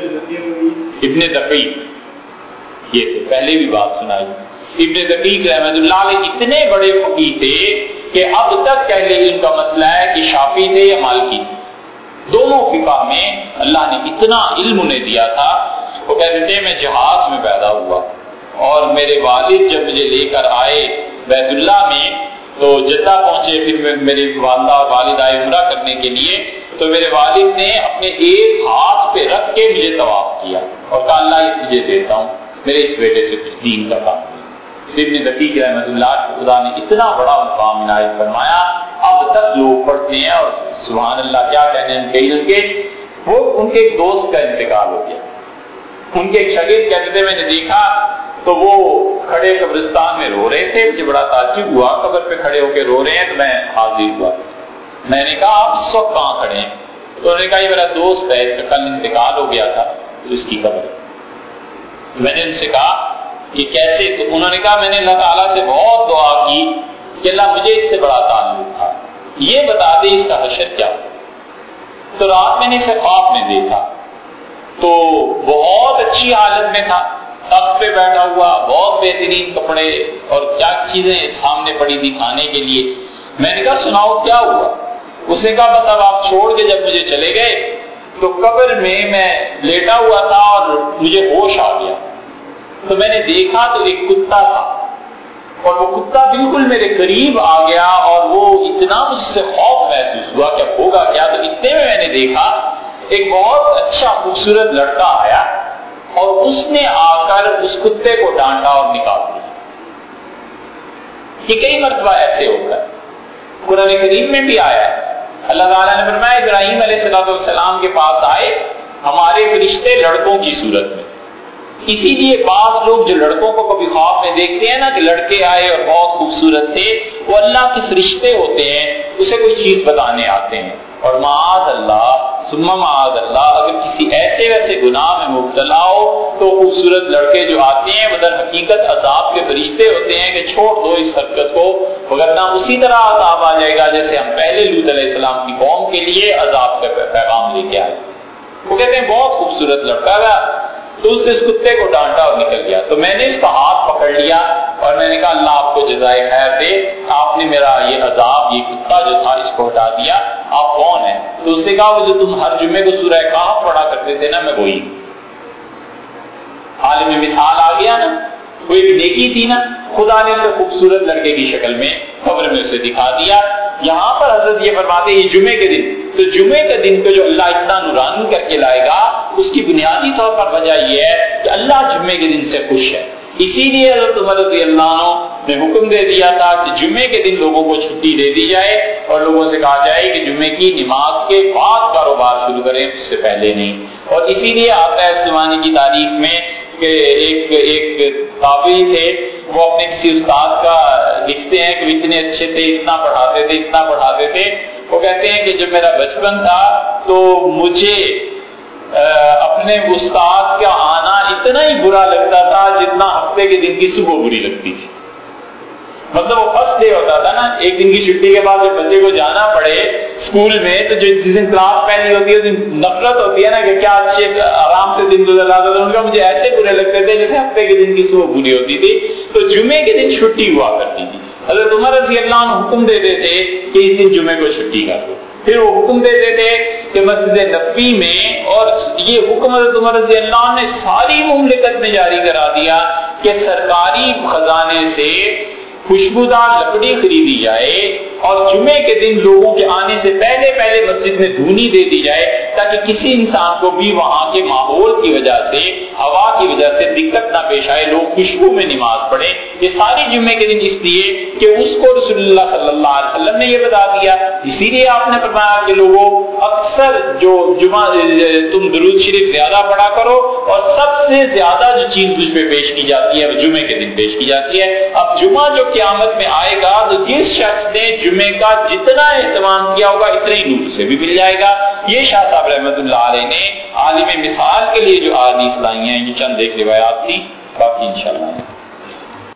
ابن دقیق. یہ تو پہلے بھی بات سنائی. ابن دقیق رحمۃ اللہ علیہ اتنے بڑے فقیہ تھے کہ اب تک کہہ لیں ان کا مسئلہ ہے کہ شافعی تھے یا مالکی تھے. دونوں فقہ میں اللہ نے اتنا علم انہیں دیا تھا. وہ کہتے تھے میں جہاز میں پیدا ہوا اور میرے والد جب مجھے لے کر آئے بیت اللہ میں تو جدہ پہنچے. پھر میری والدہ اور والد آئے عمرہ کرنے کے لیے تو میرے والد نے اپنے ایک ہاتھ پہ رکھ کے مجھے طواف کیا اور کہا اللہ یہ تجھے دیتا ہوں میرے اس بیٹے سے کچھ دین کا کام. ابن دقیق رحمۃ اللہ کو خدا نے اتنا بڑا مقام عنایت فرمایا. اب تک لوگ پڑھتے ہیں اور سبحان اللہ کیا کہنے ان کے ان کے وہ ان کے ایک دوست کا انتقال ہو گیا. ان کے ایک شاگرد کہتے تھے میں نے دیکھا تو وہ کھڑے قبرستان میں رو رہے تھے. مجھے بڑا تعجب ہوا قبر پہ کھڑے ہو کے رو رہے ہیں تو میں حاضر ہوا. میں نے کہا آپ اس وقت کہاں کھڑے ہیں؟ تو انہوں نے کہا یہ میرا دوست ہے اس کا کل انتقال ہو گیا تھا تو اس کی قبر. میں نے ان سے کہا کہ کیسے؟ تو انہوں نے کہا میں نے اللہ تعالیٰ سے بہت دعا کی کہ اللہ مجھے اس سے بڑا تعلق تھا یہ بتا دے اس کا حشر کیا ہو. تو رات میں نے اسے خواب میں دیکھا تو بہت اچھی حالت میں تھا. تخت پہ بیٹھا ہوا بہت بہترین کپڑے اور کیا چیزیں سامنے پڑی تھی کھانے کے لیے. میں نے کہا سناؤ کیا ہوا؟ اس نے کہا بس اب آپ چھوڑ کے جب مجھے چلے گئے تو قبر میں میں لیٹا ہوا تھا اور مجھے ہوش آ گیا تو میں نے دیکھا تو ایک کتا تھا اور وہ کتا بالکل میرے قریب آ گیا اور وہ اتنا مجھ سے خوف محسوس ہوا کہ ہوگا کیا. تو اتنے میں میں نے دیکھا ایک بہت اچھا خوبصورت لڑکا آیا اور اس نے آ کر اس کتے کو ڈانٹا اور نکال دیا. یہ کئی مرتبہ ایسے ہوتا ہے. قرآن کریم میں بھی آیا ہے. اللہ تعالیٰ نے فرمایا ابراہیم علیہ السلام کے پاس آئے ہمارے فرشتے لڑکوں کی صورت میں. اسی لیے بعض لوگ جو لڑکوں کو کبھی خواب میں دیکھتے ہیں نا کہ لڑکے آئے اور بہت خوبصورت تھے وہ اللہ کے فرشتے ہوتے ہیں اسے کوئی چیز بتانے آتے ہیں. اور معاذ اللہ ثم معاذ اللہ اگر کسی ایسے ویسے گناہ میں مبتلا ہو تو خوبصورت لڑکے جو آتے ہیں وہ در حقیقت عذاب کے فرشتے ہوتے ہیں کہ چھوڑ دو اس حرکت کو وگرنہ اسی طرح عذاب آ جائے گا جیسے ہم پہلے لوط علیہ السلام کی قوم کے لیے عذاب کا پیغام لے کے آئے. وہ کہتے ہیں بہت خوبصورت لڑکا گا تو اس نے اس کتے کو ڈانٹا اور نکل گیا. تو میں نے اس کا ہاتھ پکڑ لیا اور میں نے کہا اللہ آپ کو جزائے خیر دے آپ نے میرا یہ عذاب یہ کتا جو تھا اس کو ہٹا دیا. آپ کون ہیں؟ تو اس نے کہا وہ جو تم ہر جمعے کو سورہ کہف پڑھا کرتے تھے نا میں وہی. عالم مثال آ گیا نا. وہ ایک نیکی تھی نا خدا نے اسے خوبصورت لڑکے کی شکل میں قبر میں اسے دکھا دیا. یہاں پر حضرت یہ فرماتے ہیں یہ جمعے کے دن، تو جمعے کے دن کو جو اللہ اتنا نورانی کر کے لائے گا اس کی بنیادی طور پر وجہ یہ ہے کہ اللہ جمعے کے دن سے خوش ہے. اسی لیے حضرت عمر رضی اللہ عنہ نے حکم دے دیا تھا کہ جمعے کے دن لوگوں کو چھٹی دے دی جائے اور لوگوں سے کہا جائے کہ جمعے کی نماز کے بعد کاروبار شروع کریں، اس سے پہلے نہیں. اور اسی لیے آتا ہے زمانے کی تاریخ میں کہ ایک ایک تابعی تھے، وہ اپنے کسی استاد کا لکھتے ہیں کہ اتنے اچھے تھے، اتنا پڑھاتے تھے اتنا پڑھاتے تھے وہ کہتے ہیں کہ جب میرا بچپن تھا تو مجھے اپنے استاد کا آنا اتنا ہی برا لگتا تھا جتنا ہفتے کے دن کی صبح بری لگتی تھی. مطلب وہ فرسٹ ڈے ہوتا تھا نا، ایک دن کی چھٹی کے بعد جب بچے کو جانا پڑے اسکول میں تو جو جس دن کلاس پہلی ہوتی ہے اس دن نفرت ہوتی ہے نا کہ کیا اچھے آرام سے دن گزر رہا تھا، تو ان کا مجھے ایسے برے لگتے تھے جیسے ہفتے کے دن کی صبح بری ہوتی تھی. تو جمعے کے دن چھٹی ہوا کرتی تھی. حضرت عمر رضی اللہ عنہ حکم دیتے تھے کہ اس دن جمعے کو چھٹی کر دو. پھر وہ حکم دیتے تھے کہ مسجد نبوی میں، اور یہ حکم حضرت عمر رضی اللہ عنہ نے ساری مملکت میں جاری کرا دیا کہ سرکاری خزانے سے خوشبودار لکڑی خریدی جائے اور جمعے کے دن لوگوں کے آنے سے پہلے پہلے مسجد میں دھونی دے دی جائے تاکہ کسی انسان کو بھی وہاں کے ماحول کی وجہ سے، ہوا کی وجہ سے دقت نہ پیش آئے، لوگ خوشبو میں نماز پڑھیں. یہ ساری جمعے کے دن اس لیے کہ اس کو رسول اللہ صلی اللہ علیہ وسلم نے یہ بتا دیا. اسی لیے آپ نے فرمایا کہ لوگوں اکثر جو جمعہ تم درود شریف زیادہ پڑھا کرو، اور سب سے زیادہ جو چیز مجھ پہ پیش کی جاتی ہے وہ جمعے کے دن پیش کی جاتی ہے. اب جمعہ جو قیامت میں آئے گا تو جس شخص نے جمعے کا جتنا اہتمام کیا ہوگا اتنے ہی نور سے بھی مل جائے گا. یہ شاہ صاحب رحمۃ اللہ علیہ نے عالم مثال کے لیے جو احادیث لائی ہیں یہ چند ایک روایات تھی، باقی انشاءاللہ